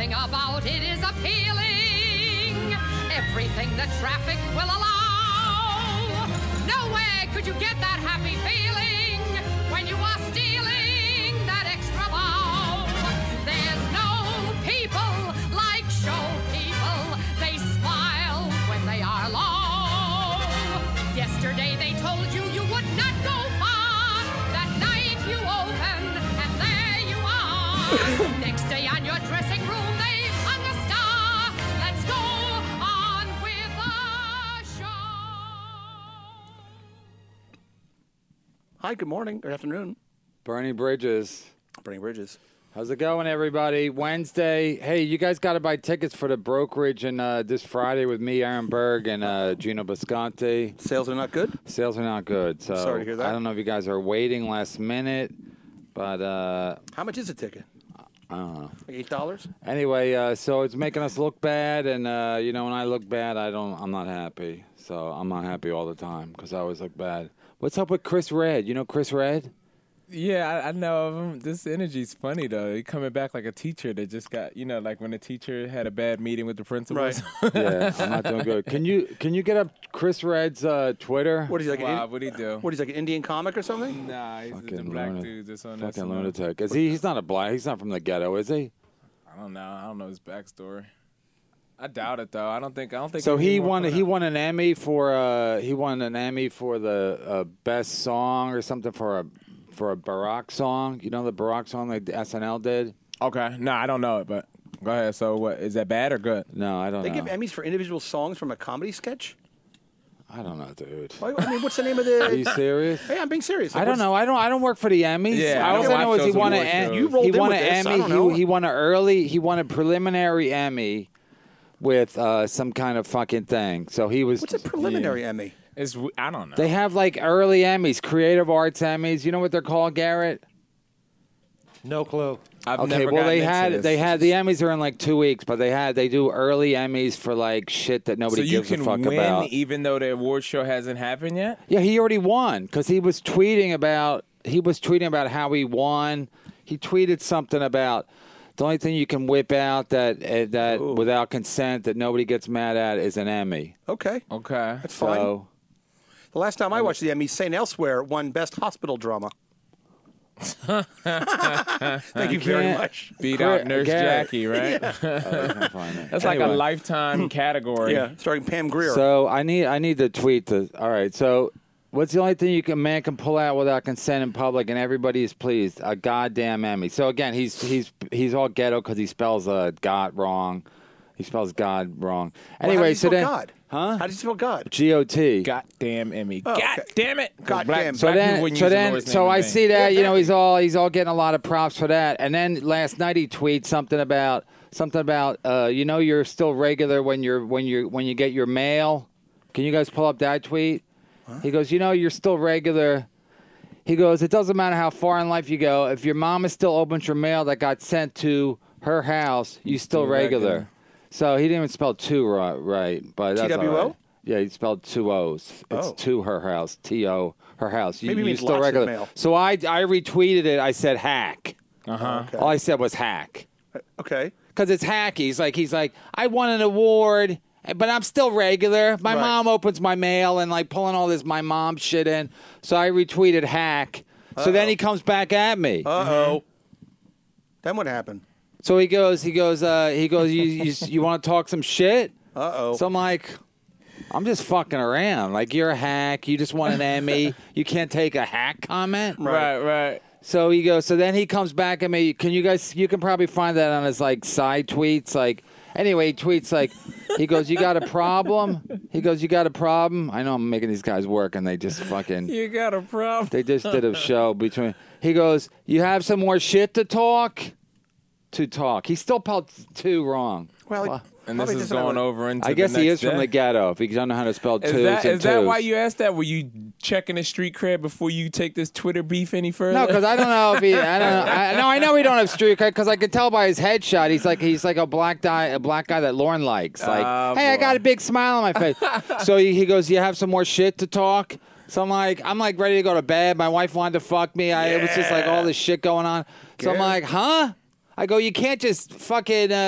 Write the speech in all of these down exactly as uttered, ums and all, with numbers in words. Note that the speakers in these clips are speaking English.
Everything about it is appealing. Everything the traffic will allow. Nowhere could you get that happy feeling when you are stealing that extra bow. There's no people like show people. They smile when they are low. Yesterday they told you you would not go far. That night you open and there you are. Next day on your dressing room they hung a star. Let's go on with the show. Hi, good morning or afternoon. Bernie Bridges. Bernie Bridges. How's it going, everybody? Wednesday. Hey, you guys got to buy tickets for the brokerage and uh, this Friday with me, Aaron Berg, and uh, Gino Bisconti. Sales are not good? Sales are not good. So Sorry to hear that. I don't know if you guys are waiting last minute, but uh, How much is a ticket? I don't know. Like eight dollars? Anyway, uh, so it's making us look bad, and uh, you know, when I look bad, I don't. I'm not happy. So I'm not happy all the time because I always look bad. What's up with Chris Red? You know Chris Red? Yeah, I, I know of him. This energy's funny, though. He coming back like a teacher that just got, you know, like when a teacher had a bad meeting with the principals. Right. Yeah, I'm not doing good. Can you can you get up Chris Red's uh, Twitter? What is he like? Wow, an, what'd he do? What is he, like an Indian comic or something? Nah, he's the Fucking black lunatic. dude that's on that. Fucking song. lunatic. Is he? He's not a black. He's not from the ghetto, is he? I don't know. I don't know his backstory. I doubt it, though. I don't think. I don't think. So he anymore won. coming He out. won an Emmy for. Uh, he won an Emmy for the uh, best song or something for a for a Barack song. You know the Barack song that S N L did. Okay. No, I don't know it, but go ahead. So, what is that bad or good? No, I don't They know. give Emmys for individual songs from a comedy sketch? I don't know, dude. Why, I mean, what's the name of Are you the... serious? Hey, I'm being serious. Like, I don't what's- know. I don't. I don't work for the Emmys. Yeah, I all don't I know watch is he those won an. award Em- shows. You rolled he in won with an this. I Emmy. don't know. He, he won an early. He won a preliminary Emmy with uh, some kind of fucking thing. So he was. What's a preliminary Emmy? It's w- I don't know. They have like early Emmys, creative arts Emmys. You know what they're called, Garrett? No clue. I've Okay, never well gotten they into had this. they had the Emmys are in like two weeks, but they had they do early Emmys for like shit that So nobody you gives can a fuck win about. even though the award show hasn't happened yet. Yeah, he already won because he was tweeting about he was tweeting about how he won. He tweeted something about the only thing you can whip out that uh, that Ooh. without consent that nobody gets mad at is an Emmy. Okay, Okay. that's fine. So The last time I watched the Emmys, Saint Elsewhere won Best Hospital Drama. Thank you very can't- much. Beat Gar- out Nurse Garrett. Jackie, right? oh, I can't find it. That's like a Anyway. lifetime category. Yeah, starring Pam Grier. So I need I need to tweet the. All right. So what's the only thing you can man can pull out without consent in public and everybody is pleased? A goddamn Emmy. So again, he's he's he's all ghetto because he spells uh, God wrong. He spells God wrong. Well, Anyway, how do you so spell then God? huh? How do you spell God? G O T. Goddamn Emmy. Oh, God okay. damn it. 'Cause God black, damn. So black people then, wouldn't so use the then, Lord's so name in I vain. see that Yeah, you know that- he's all he's all getting a lot of props for that. And then last night he tweets something about something about uh, you know you're still regular when you're when you when you get your mail. Can you guys pull up that tweet? He goes, you know you're still regular. He goes, it doesn't matter how far in life you go. If your mama still opens your mail that got sent to her house, you still Still regular. regular. So he didn't even spell two right, right but that's T W O? all right. Yeah, he spelled two O's. It's Oh. to her house. T O her house. You, Maybe it you means still lots of regular. mail. So I I retweeted it. I said hack. Uh-huh. Okay. All I said was hack Okay. because it's hacky. He's like he's like I won an award, but I'm still regular. My Right. mom opens my mail and like pulling all this my mom shit in. So I retweeted hack. So then Uh-oh. he comes back at me. Uh-oh. Then what happened? So he goes he goes uh, he goes you you, you want to talk some shit? Uh-oh. So I'm like, I'm just fucking around. Like, you're a hack. You just won an Emmy. You can't take a hack comment. Right, right. So he goes, so then he comes back at me. Can you guys, you can probably find that on his, like, side tweets. Like, anyway, he tweets, like, he goes, you got a problem? He goes, you got a problem? I know I'm making these guys work, and they just fucking, You got a problem. they just did a show between, he goes, you have some more shit to talk? To talk. He still spelled two wrong. Well, Well, And this probably is doesn't have going a- over into I guess the he next is from day. the ghetto if he doesn't know how to spell Is twos that, and is that twos. why you asked that? Were you checking his street cred before you take this Twitter beef any further? No, because I don't know if he. I don't know. I, no, I know we don't have street cred because I could tell by his headshot. He's like he's like a black guy, a black guy that Lauren likes. Like, Oh, hey, I boy. got a big smile on my face. So he, he goes, "You have some more shit to talk." So I'm like, I'm like ready to go to bed. My wife wanted to fuck me. I, It was just like all this shit going on. So I'm Yeah. like, huh? I go, you can't just fucking uh,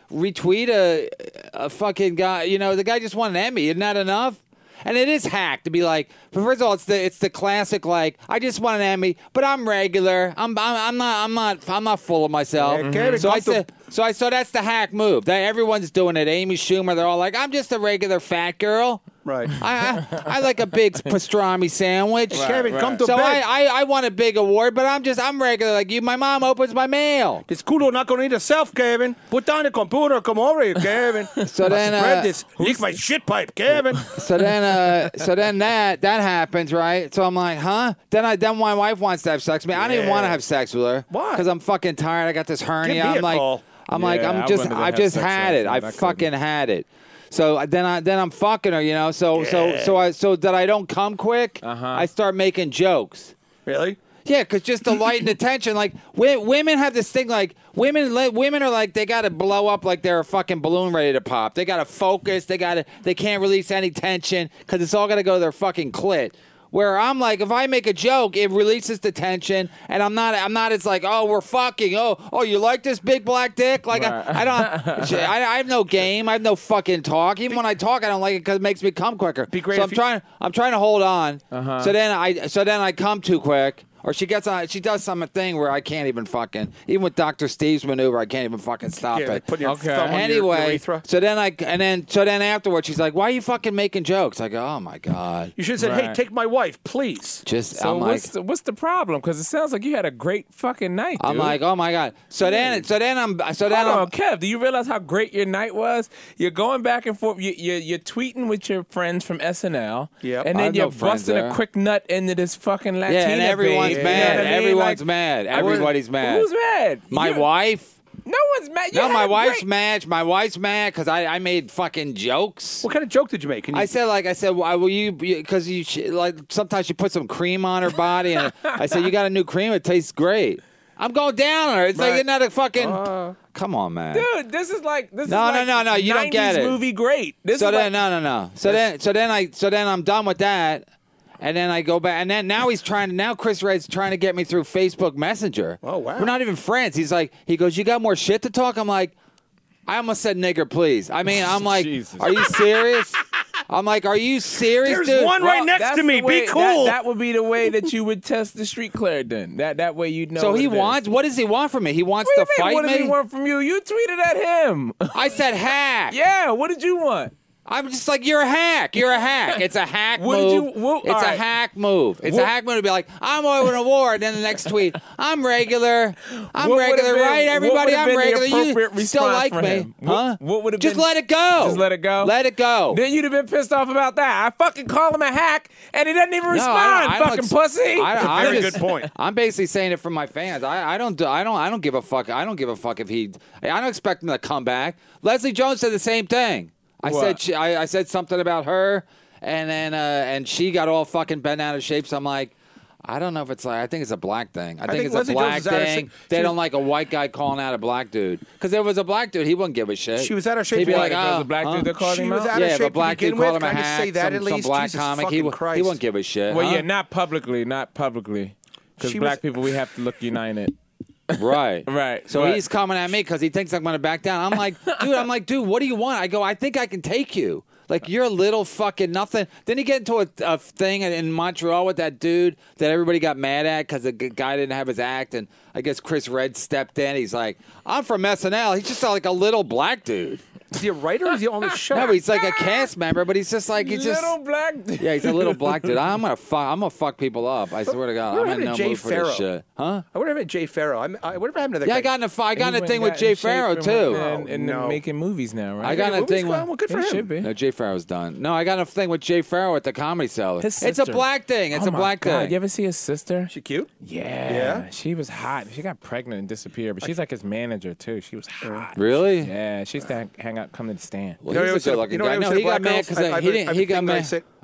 retweet a, a fucking guy. You know, the guy just won an Emmy. Isn't that enough? And it is hack to be like, but first of all, it's the it's the classic like I just won an Emmy, but I'm regular. I'm I'm, I'm not I'm not I'm not full of myself. Yeah, Kevin, so I come to- said so I so that's the hack move. That everyone's doing it. Amy Schumer, they're all like, I'm just a regular fat girl. Right. I, I I like a big pastrami sandwich. Kevin, come to So bed. I, I I want a big award, but I'm just I'm regular like you. My mom opens my mail. This culo not gonna eat itself, Kevin. Put down the computer. Come over here, Kevin. So then, spread uh, this. Lick my shit pipe, Kevin. So then, uh, so then that that happens, right? So I'm like, huh? Then I then my wife wants to have sex with me. I don't even Yeah. want to have sex with her. Why? Because I'm fucking tired. I got this hernia. Give me I'm a like, call. I'm like, Yeah, I'm I just, wanted to I've have just sex had last it. night. I I couldn't. fucking had it. So then I then I'm fucking her, you know. So so so I so that I don't come quick. Uh-huh. I start making jokes. Really? Yeah, because just to lighten the tension, like w- women have this thing, like women, li- women are like they got to blow up like they're a fucking balloon ready to pop. They got to focus. They got to. They can't release any tension because it's all got to go to their fucking clit. Where I'm like, if I make a joke, it releases the tension, and I'm not. I'm not. It's like, oh, we're fucking. Oh, oh, you like this big black dick? Like Right. I, I don't. I, I have no game. I have no fucking talk. Even when I talk, I don't like it because it makes me come quicker. Be great so if I'm you- trying. I'm trying to hold on. Uh-huh. So then I. So then I come too quick. Or she gets on, she does some thing where I can't even fucking, even with Doctor Steve's maneuver, I can't even fucking stop Yeah, like it. putting your Okay. thumb on your Anyway, urethra. so then I, and then, so then afterwards, she's like, "Why are you fucking making jokes?" I go, "Oh my god." You should have said, "Hey, Right. take my wife, please." Just, So I'm like, what's the, what's the problem? Because it sounds like you had a great fucking night. I'm dude. like, oh my god. So then, so then I'm, so then Hold I'm, on, Kev. Do you realize how great your night was? You're going back and forth. You, you, you're tweeting with your friends from S N L. Yep. And I then have you're no friends busting there. a quick nut into this fucking Latina yeah, and everyone's babe. You know mad. what I mean? Everyone's Like, mad. Everybody's mad. Who's mad? My You're- wife. No one's mad. You No, had my a wife's great- mad. My wife's mad because I, I made fucking jokes. What kind of joke did you make? Can you, I said, like, I said, why will you, because you, sh- like, sometimes you put some cream on her body, and I said, you got a new cream, it tastes great. I'm going down on her. It's like, Right. isn't that a fucking, Uh, come on, man. Dude, this is like this No, is no, like no, no, you don't get nineties it. movie great. This so is then, like, no, no, no. So then, so then I, so then I'm done with that. And then I go back, and then now he's trying to, now Chris Red's trying to get me through Facebook Messenger. Oh, wow. We're not even friends. He's like, he goes, you got more shit to talk? I'm like, I almost said nigger, please. I mean, I'm like, Jesus. are you serious? I'm like, are you serious, There's dude? one right next that's to me. the way- Be cool. That, that would be the way that you would test the street clear. Then that that way you'd know. So what he it is. wants, what does he want from me? He wants What to do you mean, fight what me? did he want from you? You tweeted at him. I said hack. Yeah. What did you want? I'm just like, you're a hack. You're a hack. It's a hack What did move. you- what- it's all a right. hack move. It's a What- hack move to be like, I'm over an award. Then the next tweet, I'm regular. I'm What would've regular, been- right? what Everybody, would've I'm been the regular. You appropriate still response like for me. him? What- Huh? what would've Just been- let it go. Just let it go? Let it go. Then you'd have been pissed off about that. I fucking call him a hack, and he doesn't even No, respond. I don't- I don't fucking ex- pussy. I, I Very just- good point. I'm basically saying it for my fans. I, I don't do, I don't I don't give a fuck. I don't give a fuck if he. I don't expect him to come back. Leslie Jones said the same thing. I What? said she, I, I said something about her, and then uh, and she got all fucking bent out of shape. So I'm like, I don't know if it's like I think it's a black thing. I, think, think it's Leslie a Jones black is out of thing. shape. They She don't was- like a white guy calling out a black dude. Because if it was a black dude, he wouldn't give a shit. She was out of shape He'd be for like, what? If it was oh, a black huh? dude that called She him was out? out Yeah, of if shape a black to begin dude called with. him a Can I just hack, say that some, at some least? black Jesus comic, he, fucking would- he Christ. wouldn't give a shit. Well, huh? yeah, not publicly, not publicly, because She black was- people we have to look united. Right. Right, So but- he's coming at me because he thinks I'm going to back down. I'm like, dude, I'm like, dude, what do you want? I go, I think I can take you. Like, you're a little fucking nothing. Then he get into a, a thing in Montreal with that dude that everybody got mad at because the g- guy didn't have his act. And I guess Chris Red stepped in. He's like, I'm from S N L. He's just like a little black dude. Is he a writer or is he on the show? No, he's like a cast member, but he's just like, he's just. Little black. Yeah, he's a little black dude. I'm gonna fuck. I'm gonna fuck people up. I swear to God, What I'm in happened no to Jay mood for Farrow? this shit, huh? I wonder if Jay Farrow. I'm, I, whatever happened to that Yeah, guy? I got in a fi- I got in a He thing went with got in Jay shape Farrow and too. went- And, and no. making movies now, right? I got in a What was thing going on? with. Good for It him. should be. No, Jay Farrow's done. No, I got a thing with Jay Farrow at the Comedy Cellar. His It's a sister. black thing. It's Oh a my black God, thing. You ever see his sister? She cute? Yeah. Yeah? She was hot. She got pregnant and disappeared, but she's like his manager too. She was hot. Really? Yeah, she used to hang- hang out, come to the stand. Well, You know, he's I a always said- good looking you know, guy. I always No, said he got black mad girls- because I- I- he I- didn't. I He think got I mad. said-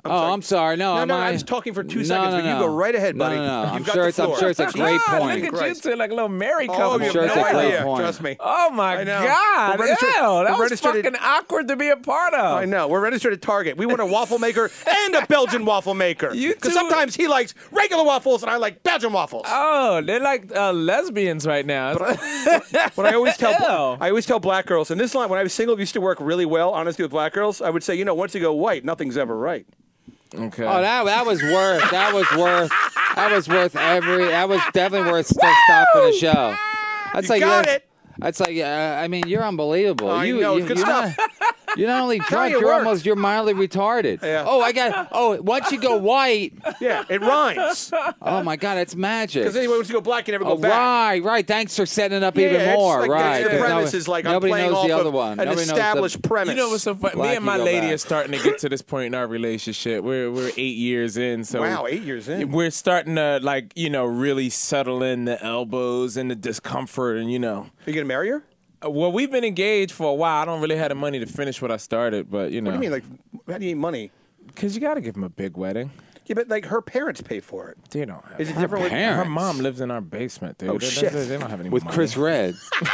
I'm oh, sorry. I'm sorry. No, No, am no, I I was talking for two no, seconds, no, but you no. go right ahead, No, buddy. no, no. You've I'm got sure the it's. I'm floor. sure it's a great God, point. Look at Christ. you two like a little married Oh, couple. you sure have it's a no great idea. point. Trust me. Oh my I know. God! We're Ew, registered- that we're was registered fucking at- awkward to be a part of. I know. We're registered at Target. We want a waffle maker and a Belgian waffle maker. You Because two- sometimes he likes regular waffles and I like Belgian waffles. Oh, they're like uh, lesbians right now. But I always tell Ew. I always tell black girls, and this line, when I was single, it used to work really well, honestly, with black girls. I would say, you know, once you go white, nothing's ever right. Okay. Oh, that that was worth. That was worth. That was worth every. That was definitely worth st- stopping the show. That's You like got you're- it. That's like. Uh, I mean, you're unbelievable. I you, know, you, it's good you're stuff. Not, you're not only drunk. you, it You're worked. almost. You're mildly retarded. Yeah. Oh, I got. Oh, once you go white. Yeah, it rhymes. Oh my God, that's magic. Because anyway, once you go black, you never go Oh, back. right, right. Thanks for setting it up Yeah, even it's more. like right. The, the because premise nobody- is like I'm nobody playing knows off the other of one. an Nobody knows the- established premise. You know what's so funny? Me Black, and you my go lady back. are starting to get to this point in our relationship. We're we're eight years in, so Wow, eight years in. we're starting to like you know really settle in the elbows and the discomfort, and you know. Are you going to marry her? Well, we've been engaged for a while. I don't really have the money to finish what I started, but you know. What do you mean? Like, how do you need money? Because you got to give him a big wedding. Yeah, but like her parents pay for it. They don't. Have Is it her, different with Her parents? mom lives in our basement, dude. Oh, They- shit. They, they don't have any with money. Chris Red.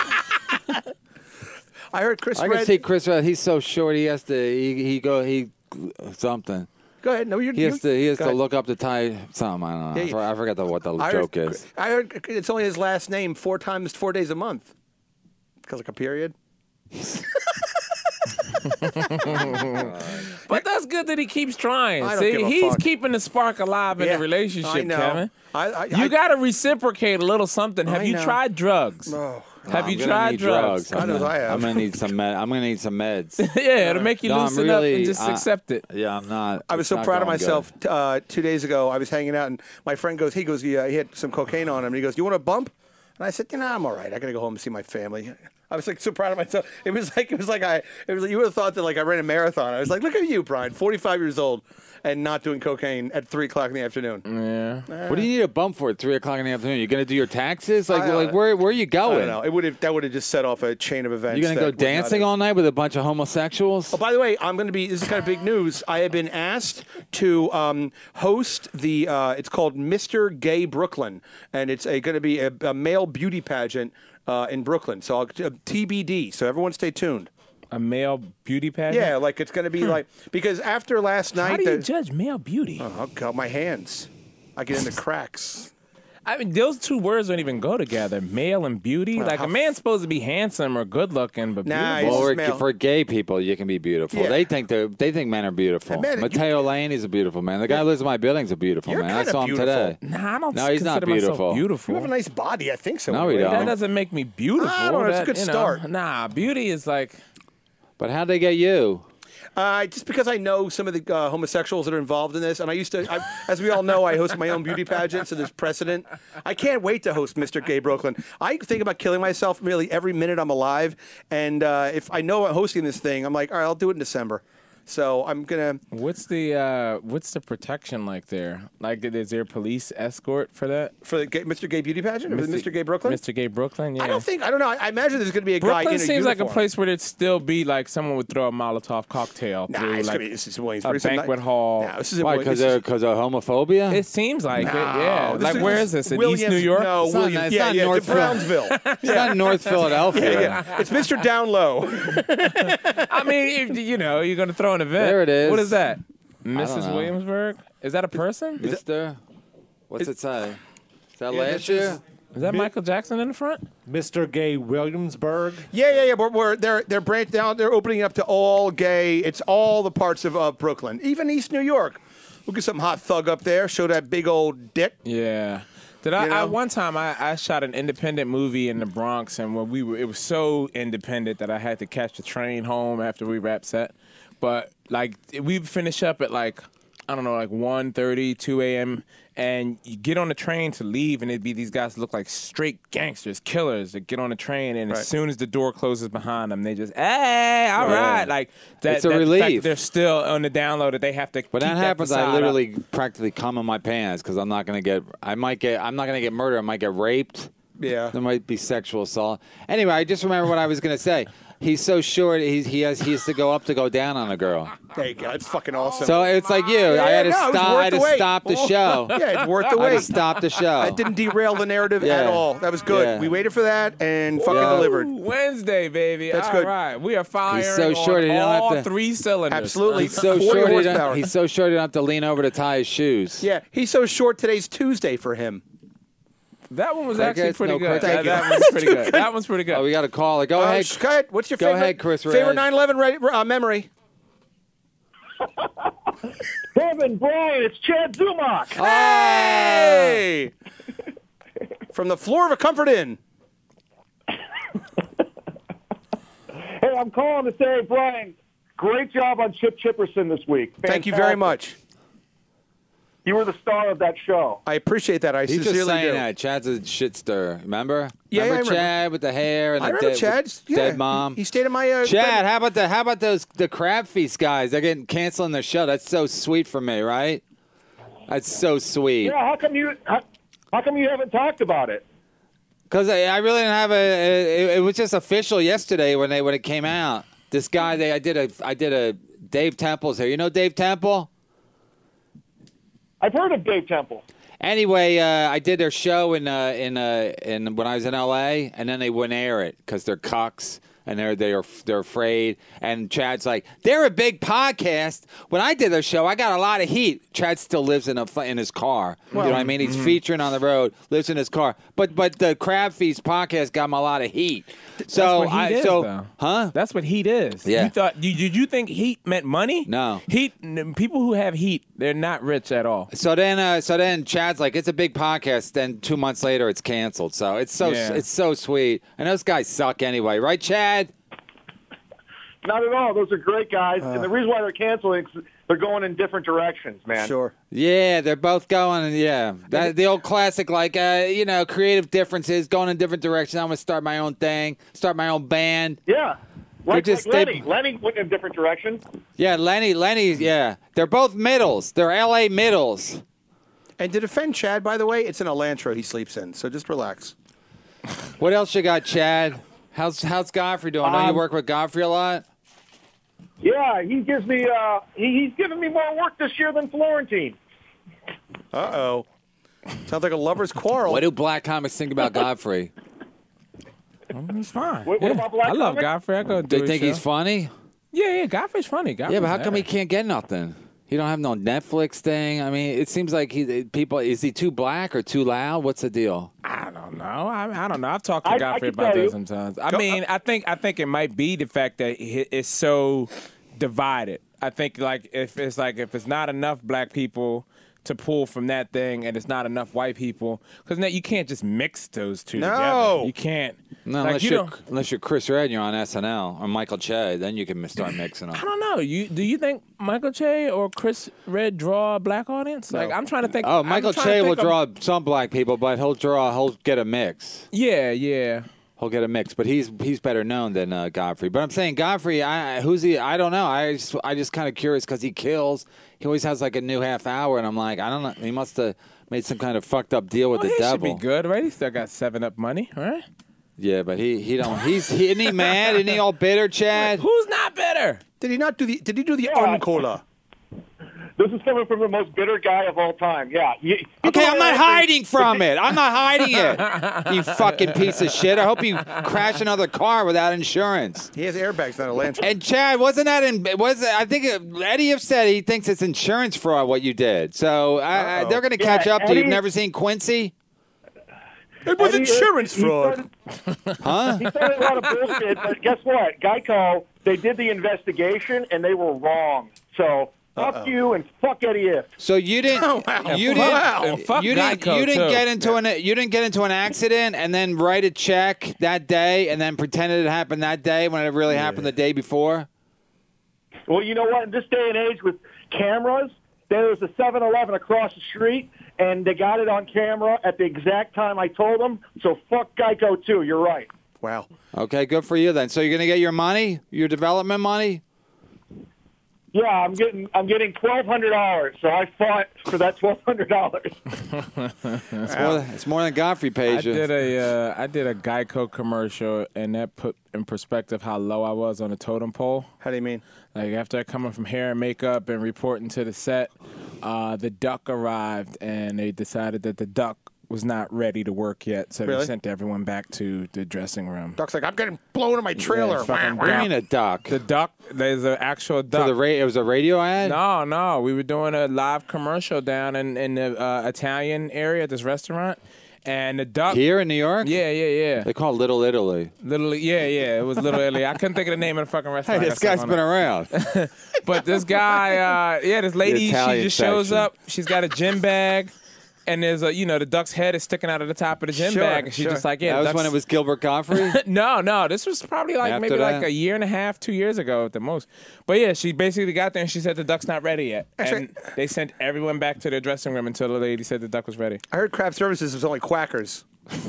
I heard Chris I Red. can see Chris Red. He's so short. He has to. He, he go. He something. Go ahead. No, you're. He has you- to. He has go to ahead. look up the tie. Something. I don't know. Yeah, I yeah. for- I forgot the, what the I joke heard, is. I heard it's only his last name four times, four days a month. Because like a period. But that's good that he keeps trying. I don't See, give a he's fuck. keeping the spark alive in Yeah, the relationship, I know. Kevin. I, I, You I, got to reciprocate a little something. Have I you know. tried drugs? Oh. Have I'm you gonna tried need drugs? I know I'm, I have. I'm gonna need some. Med- I'm gonna need some meds. Yeah, it'll make you No, I'm loosen really- up and just I- accept it. Yeah, I'm not. I was it's so not proud of going good. myself. T- Uh, two days ago, I was hanging out, and my friend goes, he goes, yeah, he had some cocaine on him. And he goes, you want a bump? And I said, you know, I'm all right. I got to go home and see my family. I was like so proud of myself. It was like it was like I it was like, you would have thought that like I ran a marathon. I was like, look at you, Brian, forty-five years old, and not doing cocaine at three o'clock in the afternoon. Yeah. What do you need a bump for at three o'clock in the afternoon? You gonna do your taxes? Like, I don't like know. where where are you I going? don't know. It would have that would have just set off a chain of events. You gonna that go was not dancing it. all night with a bunch of homosexuals? Oh, by the way, I'm going to be. This is kind of big news. I have been asked to um, host the. Uh, it's called Mister Gay Brooklyn, and it's a, going to be a, a male beauty pageant uh, in Brooklyn. So I'll, uh, T B D. So everyone, stay tuned. A male beauty pageant? Yeah, like it's going to be like because after last night, How do you the- judge male beauty? oh god, my hands, I get in the cracks. I mean, those two words don't even go together. Male and beauty. Like how a man's supposed to be handsome or good looking, but Nah, beautiful. he's- Well, male. for, for gay people, you can be beautiful. Yeah. They think they they think men are beautiful. Men- Mateo Lane, he's a beautiful man. The guy who lives in my building's a beautiful You're man. I kinda saw him beautiful. today. Nah, I don't No, he's not consider myself beautiful. beautiful. You have a nice body, I think so. No, we anyway. don't. That doesn't make me beautiful. I don't know, it's a That, good you know, start. Nah, beauty is like. But how'd they get you? Uh, just because I know some of the uh, homosexuals that are involved in this, and I used to, I, as we all know, I host my own beauty pageant, so there's precedent. I can't wait to host Mister Gay Brooklyn. I think about killing myself really every minute I'm alive, and uh, if I know I'm hosting this thing, I'm like, all right, I'll do it in December. So I'm gonna. What's the uh, what's the protection like there? Like, is there police escort for that? For the gay, Mister Gay Beauty Pageant? Or the Mister Gay Brooklyn? Mister Gay Brooklyn. Yeah. I don't think, I don't know. I, I imagine there's going to be a guy Brooklyn in a seems like a uniform. place where there'd still be like someone would throw a Molotov cocktail Nah, through it's like gonna be, this is Williamsburg. a It's not- banquet hall. No, this is in Why? Williams- Because this of, is- 'cause of homophobia? It seems like it. No, Yeah. this Like, is- where is this? In Williams, East New York? No, It's not- Williams. it's yeah, not yeah, North Brownsville. It's not North Philadelphia. yeah, yeah. It's Mister Down Low. I mean, if, you know, you're going to throw an event. There it is. What is that? Missus know. Williamsburg? Is that a person? Is, Mister What's it say? Is that Yeah, last this year? is that Mi- Michael Jackson in the front? Mister Gay Williamsburg. Yeah, yeah, yeah. But we're they're they're branched down. They're opening up to all gay. It's all the parts of uh, Brooklyn, even East New York. Look at some hot thug up there. Show that big old dick. Yeah. Did I, You know? I one time I, I shot an independent movie in the Bronx, and when we were, it was so independent that I had to catch the train home after we wrapped set. But like we'd finish up at like I don't know, like one thirty, two a.m. and you get on the train to leave, and it'd be these guys that look like straight gangsters, killers that get on the train, and Right. as soon as the door closes behind them, they just hey, all Yeah. right, like that. It's a that the fact that relief. they're still on the download that they have to. When keep that happens, I facade up. literally practically come in my pants because I'm not gonna get. I might get. I'm not gonna get murdered. I might get raped. Yeah. There might be sexual assault. Anyway, I just remember what I was gonna say. he's so short. He he has he has to go up to go down on a girl. There you go. It's fucking awesome. So it's like you. Yeah, I had to no, it was stop. worth I had the to wait. stop the show. yeah, it's worth the I had wait. to stop the show. That didn't derail the narrative Yeah. at all. That was good. Yeah. We waited for that and fucking Yeah. delivered. Wednesday, baby. That's All good. right. We are firing He's so short, on he don't have all to- three cylinders. Absolutely. He's so forty short. He horsepower. don't, he's so short. He don't have to lean over to tie his shoes. Yeah, he's so short. Today's Tuesday for him. That one was Crickets, actually pretty no good. crickets. That, Thank that one's pretty good. That one's pretty good. Oh, we got a caller. Go Uh, ahead. sh- go ahead. What's your Go favorite? ahead, Chris Favorite Redd. nine eleven re- uh, memory? Kevin, Brian, it's Chad Zumach. Hey! From the floor of a Comfort Inn. Hey, I'm calling to say, Brian, great job on Chip Chipperson this week. Thank you very Fantastic. much. You were the star of that show. I appreciate that. I He's just sincerely saying do. that. Chad's a shit stir. Remember? Yeah, remember I remember. Chad with the hair and I the remember dead, Chad's yeah. dead mom. He, he stayed at my uh, Chad, how about the how about those the Crab Feast guys? They're getting canceling their show. That's so sweet for me, right? That's so sweet. Yeah, how come you how, how come you haven't talked about it? Because I, I really didn't have a. It, it was just official yesterday when they when it came out. This guy, they I did a I did a Dave Temple's here. You know Dave Temple? I've heard of Dave Temple. Anyway, uh, I did their show in uh, in uh, in when I was in L A, and then they wouldn't air it because they're cucks and they're they're they're afraid. And Chad's like, they're a big podcast. When I did their show, I got a lot of heat. Chad still lives in a in his car. you know what I mean? He's featuring on the road, lives in his car. But but the Crab Feast podcast got him a lot of heat. So That's what I heat is, so though. huh? That's what heat is. Yeah. You thought? You, did you think heat meant money? No. Heat. n- People who have heat, they're not rich at all. So then, uh, so then, Chad's like, "It's a big podcast." Then two months later, it's canceled. So it's so Yeah. it's so sweet. And those guys suck anyway, right, Chad? Not at all. Those are great guys. Uh. and the reason why they're canceling is they're going in different directions, man. Sure. Yeah, they're both going. Yeah, that, the old classic, like uh, you know, creative differences, going in different directions. I'm gonna start my own thing, start my own band. Yeah. Like, just- like Lenny. they- Lenny went in a different direction. Yeah, Lenny, Lenny. Yeah, they're both middles. They're L A middles. And to defend Chad, by the way, it's an Elantra he sleeps in, so just relax. What else you got, Chad? How's how's Godfrey doing? I know you Um, work with Godfrey a lot. Yeah, he gives me. Uh, he, he's giving me more work this year than Florentine. Uh-oh. Sounds like a lover's quarrel. What do black comics think about Godfrey? He's fine. What- what about Black I love Comic? Godfrey. I go do They his think show. he's funny. Yeah, yeah. Godfrey's funny. Godfrey's Yeah, but how come he bad. can't get nothing? He don't have no Netflix thing. I mean, it seems like he people is he too black or too loud? What's the deal? I don't know. I, I don't know. I've talked to I- I Godfrey can about tell that you. sometimes. I mean, I think I think it might be the fact that he- it's so divided. I think like if it's like if it's not enough black people to pull from that thing, and it's not enough white people, because you can't just mix those two No. together. You can't. No, like, unless you you are don't- unless you're Chris Redd, and you're on S N L or Michael Che, then you can start mixing them. I don't know. You do you think Michael Che or Chris Redd draw a black audience? Like I'm trying to think. Oh, I'm Michael trying Che to will think of- draw some black people, but he'll draw he'll get a mix. Yeah, yeah. He'll get a mix, but he's he's better known than uh, Godfrey. But I'm saying Godfrey, I who's he? I don't know. I just I just kind of curious because he kills. He always has like a new half hour, and I'm like, I don't know. He must have made some kind of fucked up deal with Well, the he devil. should be good, right? He still got Seven Up money, right? Yeah, but he he don't. He's he, isn't he mad? Isn't he all bitter, Chad? Who's not better? Did he not do the? Did he do the Yeah. Uncola? This is coming from the most bitter guy of all time. Yeah. You, Okay, I'm not hiding from it. I'm not hiding it. You fucking piece of shit. I hope you crash another car without insurance. He has airbags, not a lantern. And Chad, wasn't that in? Was it, I think it, Eddie have said he thinks it's insurance fraud what you did. So I, I, Uh-oh. they're going to Yeah, catch up to you. You've Eddie- never seen Quincy, It was Eddie- insurance he fraud. started- huh? He started a lot of bullshit, but guess what? Geico, they did the investigation, and they were wrong. So fuck you and fuck Eddie If. So you didn't. Oh, wow. You Wow. didn't. And fuck you didn't. Geico, you didn't too. get into an. You didn't get into an accident and then write a check that day and then pretended it happened that day when it really happened the day before. Well, you know what? In this day and age with cameras, there was a seven eleven across the street, and they got it on camera at the exact time I told them. So fuck Geico, too. You're right. Wow. Okay, good for you then. So you're gonna get your money, your development money. Yeah, I'm getting I'm getting twelve hundred dollars. So I fought for that twelve hundred dollars. It's more, than, it's more than Godfrey pays I you. did a uh, I did a Geico commercial, and that put in perspective how low I was on the totem pole. How do you mean? Like after coming from hair and makeup and reporting to the set, uh, the duck arrived, and they decided that the duck was not ready to work yet, so Really? they sent everyone back to the dressing room. Duck's like, I'm getting blown in my trailer. Yeah, fucking What do you mean a duck? The duck, there's an actual For duck. the ra- it was a radio ad? No, no. We were doing a live commercial down in, in the uh, Italian area at this restaurant. And the duck. Here in New York? Yeah, yeah, yeah. They call it Little Italy. Little, yeah, yeah. It was Little Italy. I couldn't think of the name of the fucking Hey, restaurant. this guy's been around. But this guy, uh, yeah, this lady, she Italian just shows section. up. She's got a gym bag. And there's a, you know, the duck's head is sticking out of the top of the gym Sure, bag. And she's sure. just like, yeah. that was duck's- when it was Gilbert Godfrey? No, no. This was probably like After maybe like that? a year and a half, two years ago at the most. But yeah, she basically got there and she said the duck's not ready yet. Actually- and they sent everyone back to their dressing room until the lady said the duck was ready. I heard craft services was only quackers.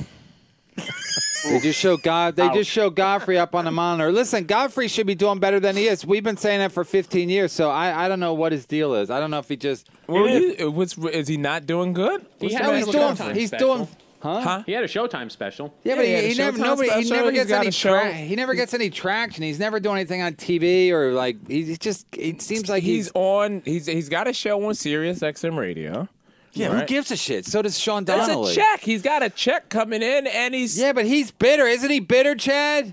They just show God. They just show Godfrey up on the monitor. Listen, Godfrey should be doing better than he is. We've been saying that for fifteen years, so I, I don't know what his deal is. I don't know if he just. Well, you, what's, is he not doing good? He What's had the No, a he's matter? doing. Showtime He's special. doing. Huh? Huh? He had a Showtime special. Yeah, but Yeah, he, he he had a never. Showtime Nobody. He special. never He's gets got any. a show. Tra- he never gets any traction. He's never doing anything on T V or like. He's just. It seems like he's he's. on. He's he's got a show on Sirius X M Radio. Yeah, who right. gives a shit? So does Sean That's Donnelly. a check. He's got a check coming in, and he's Yeah, but he's bitter, isn't he? Bitter, Chad.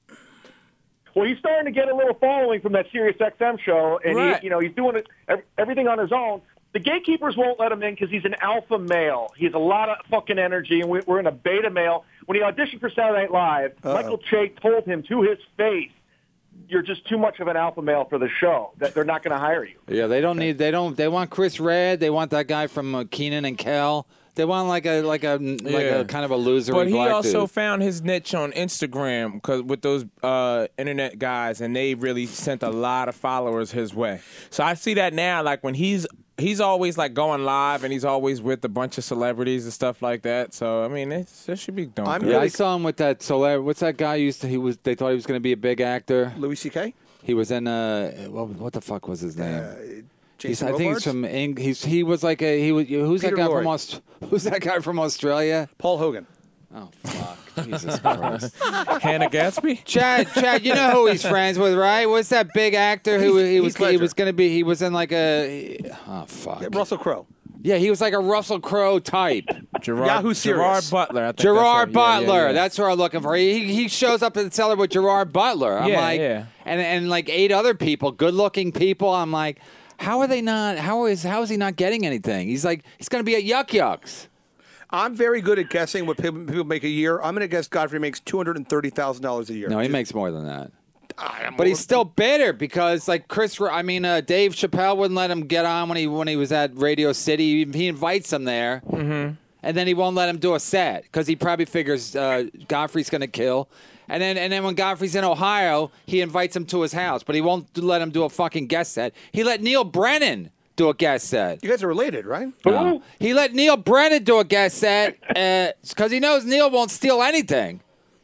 Well, he's starting to get a little following from that Sirius X M show, and Right. he, you know, he's doing it ev- everything on his own. The gatekeepers won't let him in because he's an alpha male. He has a lot of fucking energy, and we, we're in a beta male. When he auditioned for Saturday Night Live, Uh-oh. Michael Che told him to his face, "You're just too much of an alpha male for the show. That they're not going to hire you." Yeah, they don't need. They don't. They want Chris Red. They want that guy from uh, Keenan and Kel. They want like a like a like Yeah. a kind of a loser. But he black also dude. found his niche on Instagram because with those uh, internet guys, and they really sent a lot of followers his way. So I see that now. Like when he's he's always like going live, and he's always with a bunch of celebrities and stuff like that. So I mean, it's, it should be done. I'm good. Yeah, really- I saw him with that celebrity. What's that guy used to? He was. They thought he was going to be a big actor. Louis C K? He was in. Uh, what, what the fuck was his name? He's, Jason I think he's Robards? from. Eng- he's he was like a he was. Who's Peter that guy Lorre. from Aust- Who's that guy from Australia? Paul Hogan. Oh fuck! Jesus Christ! Hannah Gatsby. Chad, Chad, you know who he's friends with, right? What's that big actor who Heath- he was? Heath He Ledger. was going to be. He was in like a. Oh fuck! Yeah, Russell Crowe. Yeah, he was like a Russell Crowe type. Gerard, Yahoo Gerard Serious. Butler. I think Gerard that's right. Yeah, Butler. yeah, yeah. That's who I'm looking for. He he shows up in the cellar with Gerard Butler. I'm Yeah, like, yeah. and and like eight other people, good-looking people. I'm like, how are they not? How is how is he not getting anything? He's like, he's going to be at Yuck Yucks. I'm very good at guessing what people, people make a year. I'm going to guess Godfrey makes two hundred thirty thousand dollars a year. No, he makes more than that. I'm But he's still bitter because, like Chris, I mean, uh, Dave Chappelle wouldn't let him get on when he when he was at Radio City. He, he invites him there, mm-hmm. and then he won't let him do a set because he probably figures uh, Godfrey's going to kill. And then and then when Godfrey's in Ohio, he invites him to his house, but he won't let him do a fucking guest set. He let Neil Brennan do a guest set. You guys are related, right? No. He let Neil Brennan do a guest set because he knows Neil won't steal anything.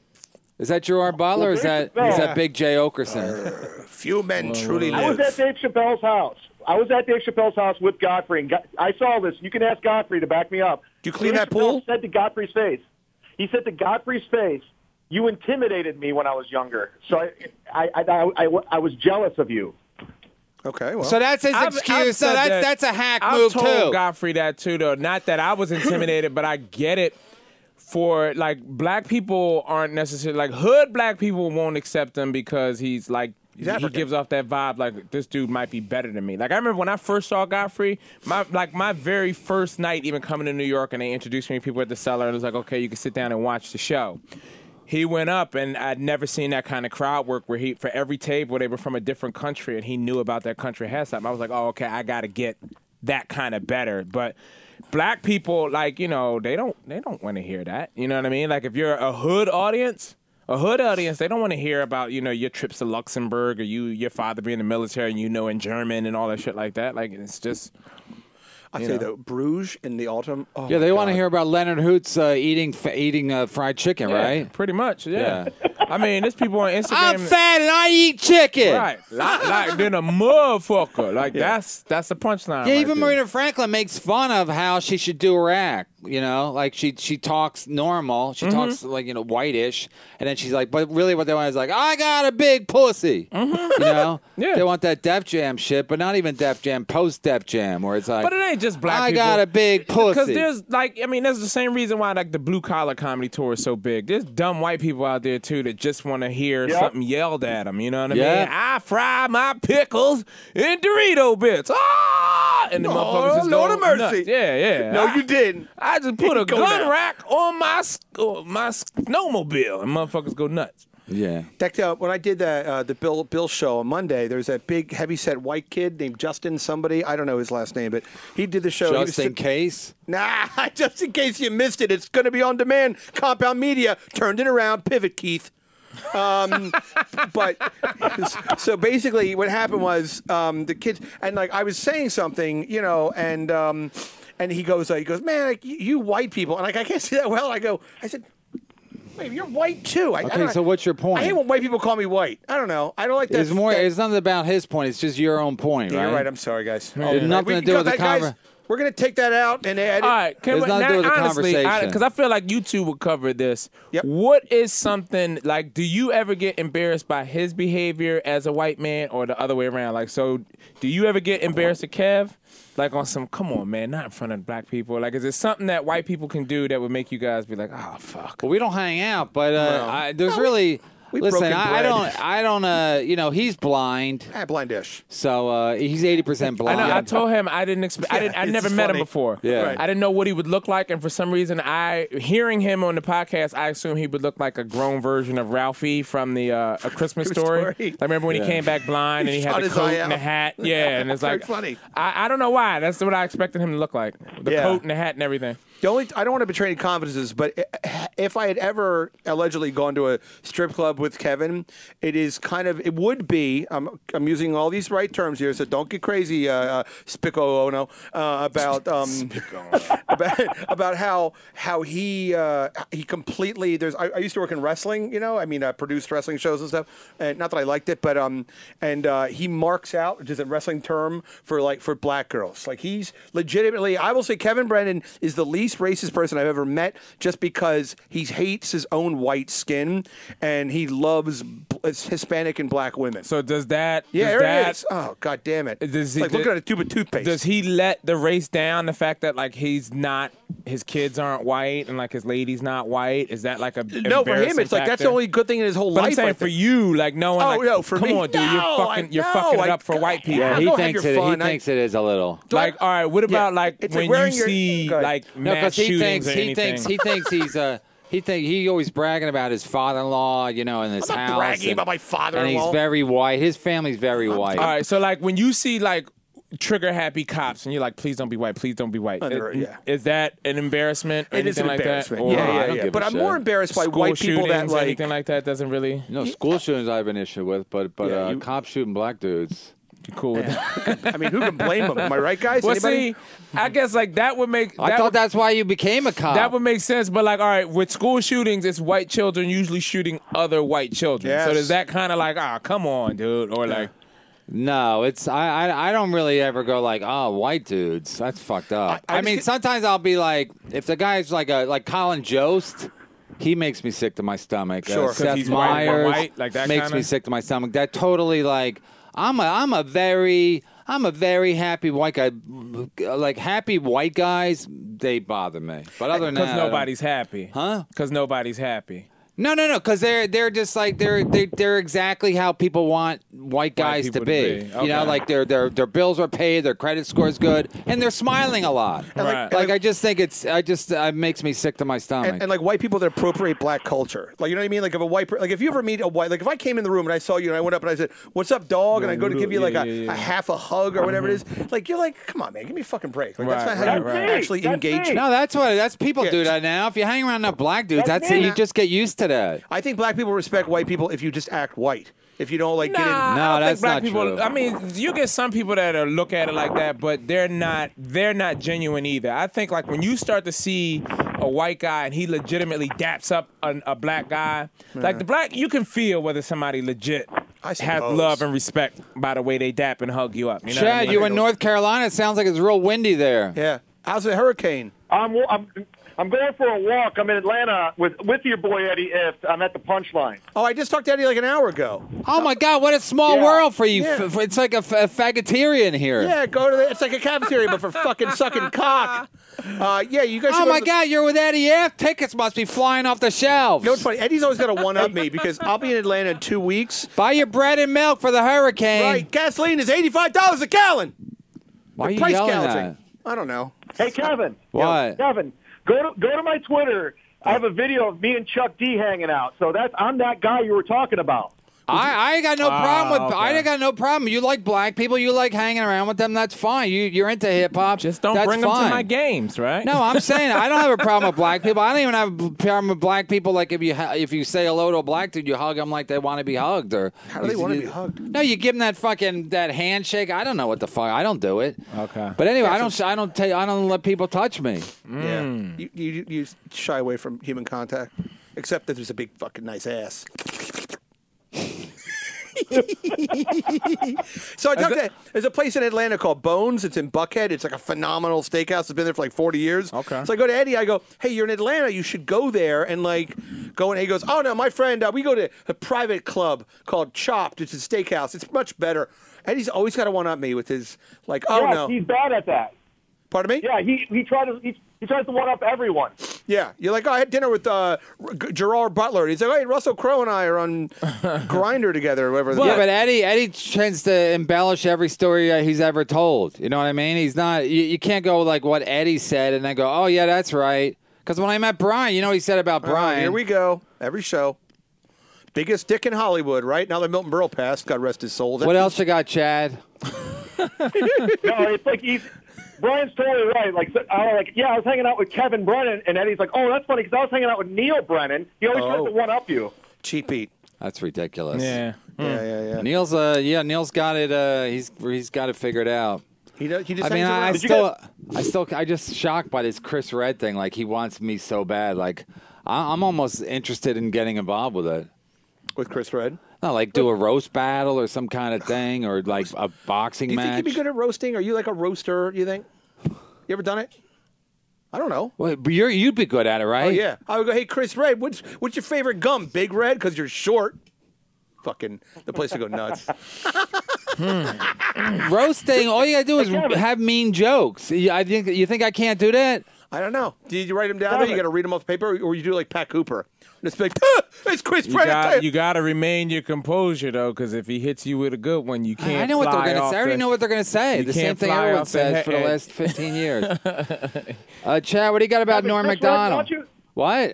Is that Gerard Butler or is that is that Big Jay Okerson? Few men truly I was live. at Dave Chappelle's house. I was at Dave Chappelle's house with Godfrey, and Go- I saw this. You can ask Godfrey to back me up. Do you clean Dave that Chappelle pool? Said to Godfrey's face. He said to Godfrey's face, "You intimidated me when I was younger, so I, I, I, I, I, I was jealous of you." Okay, well. So that's his I've- excuse. I've so said that's that. that's a hack I've move told too. Godfrey that too, though. Not that I was intimidated, but I get it. For like black people aren't necessarily like hood black people won't accept him because he's like He's he African. gives off that vibe like this dude might be better than me. Like I remember when I first saw Godfrey, my like my very first night even coming to New York and they introduced me to people at the cellar and it was like, okay, you can sit down and watch the show. He went up and I'd never seen that kind of crowd work where he for every table they were from a different country and he knew about that country had something. I was like, oh okay, I gotta get that kind of better. But black people, like, you know, they don't they don't want to hear that. You know what I mean? Like if you're a hood audience, a hood audience, they don't want to hear about, you know, your trips to Luxembourg or you your father being in the military and you know in German and all that shit like that. Like it's just I you say know. though, Bruges in the autumn. Oh Yeah, my they want to God. hear about Leonard Hoots uh, eating f- eating uh, fried chicken, yeah, right? pretty much, yeah. Yeah. I mean, there's people on Instagram. I'm fat and I eat chicken. Right, like, like then a motherfucker. Like that's that's the punchline. Yeah, right even there. Marina Franklin makes fun of how she should do her act. You know, like she she talks normal. She Mm-hmm. talks like, you know, whitish, and then she's like, but really, what they want is like, I got a big pussy. You know, Yeah. they want that Def Jam shit, but not even Def Jam, post Def Jam, where it's like, But it ain't just black I people. got a big pussy. Because there's like, I mean, that's the same reason why like the blue collar comedy tour is so big. There's dumb white people out there too that just want to hear Yep. something yelled at them. You know what I Yeah. mean? I fry my pickles in Dorito bits. Ah! And the Oh, motherfuckers just Lord go of mercy. nuts. Yeah, yeah. No, I, you didn't. I just put a Go gun now. rack on my s- uh, my snowmobile, and motherfuckers go nuts. yeah. Decked out. When I did that, uh, the Bill Bill show on Monday, there's that big, heavyset white kid named Justin somebody. I don't know his last name, but he did the show. He was Just in sit- case. Nah, just in case you missed it, it's going to be on demand. Compound Media turned it around. Pivot, Keith. Um, but so basically, what happened was um, the kids and like I was saying something, you know, and um, and he goes, uh, he goes, man, like, you, you white people, and like I can't see that well. I go, I said, wait, you're white too. I, I Okay, don't- so what's your point? I hate when white people call me white. I don't know. I don't like that. It's more. that- It's nothing about his point. It's just your own point, Yeah, right? You're right. I'm sorry, guys. Oh, It's nothing we to can do cut with the that, guys. conver- We're gonna take that out and add it. All right, can There's we, nothing to now, do with the honestly, conversation. because I feel like you two would cover this. Yep. What is something like? Do you ever get embarrassed by his behavior as a white man, or the other way around? Like, so do you ever get embarrassed at Kev? Like on some, come on, man, not in front of black people. Like, is it something that white people can do that would make you guys be like, oh fuck? Well, we don't hang out, but uh, Well, I, there's no, we- really. we listen, broken I, I bread. don't. I don't. Uh, you know, he's blind, Ah, blind dish. so uh, he's eighty percent I blind. know. I told him I didn't expect. I Yeah, didn't. I it's never just met funny. him before. Yeah. Right. I didn't know what he would look like, and for some reason, I hearing him on the podcast, I assumed he would look like a grown version of Ralphie from the uh, A Christmas Story. Story. I remember when Yeah. he came back blind and he, He had shot the his coat eye and the out. hat. Yeah, and it's Very like funny. I, I don't know why. That's what I expected him to look like. The Yeah. coat and the hat and everything. The only I don't want to betray any confidences, but i- if I had ever allegedly gone to a strip club with Kevin, it is kind of it would be. I'm I'm using all these right terms here, so don't get crazy, uh, uh, Spico Ono, uh, about um, about about how how he uh, he completely. There's I, I used to work in wrestling, you know. I mean, I produced wrestling shows and stuff, and not that I liked it, but um, and uh, he marks out, which is a wrestling term for like for black girls. Like he's legitimately, I will say, Kevin Brennan is the least racist person I've ever met, just because he hates his own white skin and he loves b- Hispanic and black women. So does that? yeah, does there that, it is. Oh, god damn it! Does he- like looking at a tube of toothpaste. Does he let the race down? The fact that like he's not, his kids aren't white, and like his lady's not white. Is that like a no, for him, embarrassing it's like that's the factor? only good thing in his whole But life. I'm saying I for think. you, like knowing, Oh, like, no, for come me, on, dude, no, you're fucking, I- you're no, fucking it I- up for white people. yeah, Go he have thinks your it. fun. He I- thinks it is a little. Like, all right, what about Yeah, like it's like when wearing you your- see Go ahead. like No, mass because he shootings thinks or he anything? thinks he thinks he's uh he think he always bragging about his father-in-law, you know, in his I'm not house. bragging and, about my and father-in-law. he's very white. His family's very white. all right, so like when you see like trigger happy cops and you're like, please don't be white, please don't be white. Under- Is- yeah. Is that an embarrassment? Or It is anything an like embarrassment. That? Or yeah, I yeah, don't yeah. give But a I'm shit. more embarrassed by school white people that shootings, like. anything like that doesn't really. No, school shootings I have an issue with, but but Yeah, uh, you- cops shooting black dudes. Be cool with that. I mean, who can blame them? Am I right, guys? Well, Anybody? see, I guess like that would make. I that thought would, that's why you became a cop. That would make sense, but like, all right, with school shootings, it's white children usually shooting other white children. Yes. So does that kind of like, ah, come on, dude, or like, No, it's I, I I don't really ever go like, oh, white dudes. That's fucked up. I- I I, just mean, get- sometimes I'll be like, if the guy's like a like Colin Jost, he makes me sick to my stomach. Sure. Uh, 'Cause Seth he's white and Meyers white, like that makes kinda? me sick to my stomach. That totally like I'm a I'm a very I'm a very happy white guy. Like happy white guys, they bother me. But other than that, because I don't- nobody's happy, Huh? Because nobody's happy. No, no, no, because they're they're just like they're they they're exactly how people want white guys people to to be. be. You know, Okay. like their their their bills are paid, their credit score is good, and they're smiling a lot. And like- Right. and Like I just think it's I just uh, it makes me sick to my stomach. and, and like white people that appropriate black culture, like you know what I mean. Like if a white, per- like if you ever meet a white, like if I came in the room and I saw you and I went up and I said, "What's up, dog?" and I go to give you like Yeah, a, yeah, yeah. a half a hug or whatever it is, like you're like, "Come on, man, give me a fucking break." Like that's Right, not how you right, right. actually That's engage. me. no, that's what that's people Yeah. do that now. If you hang around enough black dudes, That's that's, me. you just get used to that. I think black people respect white people if you just act white. If you don't like get in. Nah, No, I don't that's think black not people. true. I mean, you get some people that are look at it like that, but they're not. They're not genuine either. I think like when you start to see a white guy and he legitimately daps up a, a black guy. Like the black, you can feel whether somebody legit I has suppose. love and respect by the way they dap and hug you up. You know Chad, what I mean? you in North Carolina? It sounds like it's real windy there. Yeah. How's the hurricane? I'm I'm I'm going for a walk. I'm in Atlanta with with your boy Eddie If. I'm at the Punchline. Oh, I just talked to Eddie like an hour ago. Oh my God, what a small Yeah. world for you! Yeah. F- It's like a, f- a faggotarian here. Yeah, go to the. It's like a cafeteria, but for fucking sucking cock. Uh, yeah, you guys. should Oh go my to the- God, you're with Eddie F. Tickets must be flying off the shelves. You know what's funny? Eddie's always got to one up me because I'll be in Atlanta in two weeks. Buy your bread and milk for the hurricane. Right, gasoline is eighty-five dollars a gallon. Why are They're you price yelling gouging. that? I don't know. Hey, Kevin. What? Kevin, go to go to my Twitter. I have a video of me and Chuck D hanging out. So that's I'm that guy you were talking about. I, I ain't got no problem with. okay. I ain't got no problem. You like black people. You like hanging around with them. That's fine. You you're into hip hop. Just don't that's bring them fine. to my games, right? No, I'm saying I don't have a problem with black people. I don't even have a problem with black people. Like if you ha- if you say hello to a black dude, you hug them like they want to be hugged. Or How do they want to be hugged? No, you give them that fucking that handshake. I don't know what the fuck. I don't do it. Okay. But anyway, I don't. I don't tell. I don't let people touch me. Yeah, you, you you shy away from human contact, except that there's a big fucking nice ass. So I talked to, there's a place in Atlanta called Bones. It's in Buckhead. It's like a phenomenal steakhouse. It's been there for like forty years. Okay. So I go to Eddie. I go, hey, you're in Atlanta. You should go there and like go. And he goes, oh no, my friend. Uh, we go to a private club called Chopped. It's a steakhouse. It's much better. Eddie's always got to one up me with his like, oh yeah, no. he's bad at that. Pardon me? Yeah, he he tried to he, he tries to one up everyone. Yeah, you're like, oh, I had dinner with uh, G- Gerard Butler. He's like, hey, Russell Crowe and I are on Grindr together, or whatever. Yeah, but Eddie Eddie tends to embellish every story uh, he's ever told. You know what I mean? He's not. You, you can't go like what Eddie said and then go, oh yeah, that's right. Because when I met Brian, you know what he said about Oh, Brian. here we go. Every show. Biggest dick in Hollywood, right? Now that Milton Berle passed, God rest his soul. What else you got, Chad? No, it's like he's Brian's totally right. Like I was like, yeah, I was hanging out with Kevin Brennan, and Eddie's like, oh, that's funny because I was hanging out with Neil Brennan. He always tries Oh. to one up you. Cheap eat. That's ridiculous. Yeah. Yeah, yeah, yeah. Neil's uh yeah Neil's got it uh he's he's got it figured out. He, does, he just I mean hangs I, I around. Did you still I still I just shocked by this Chris Red thing. Like he wants me so bad. Like I, I'm almost interested in getting involved with it. with Chris Red. Not like do a roast battle or some kind of thing or like a boxing Do you think match. you'd be good at roasting? Are you like a roaster, you think? You ever done it? I don't know. Well, but you're you'd be good at it, right? Oh, yeah. I would go, hey, Chris Red, what's, what's your favorite gum? Big Red? Because you're short. Fucking, the place would go nuts. Roasting, all you gotta do is Hey, Kevin. have mean jokes. You- I think you think I can't do that? I don't know. Did you write them down there? You Kevin. got to read them off paper, or you do like Pat Cooper? Just be like, ah, it's Chris You Red. got you got to remain your composure though, because if he hits you with a good one, you can't. I know what they're fly gonna off say. I already the- know what they're gonna say. You The same can't thing fly everyone off the says for the head. last fifteen years. uh, Chad, what do you got about Kevin, Norm Chris Red, Macdonald? don't you- What?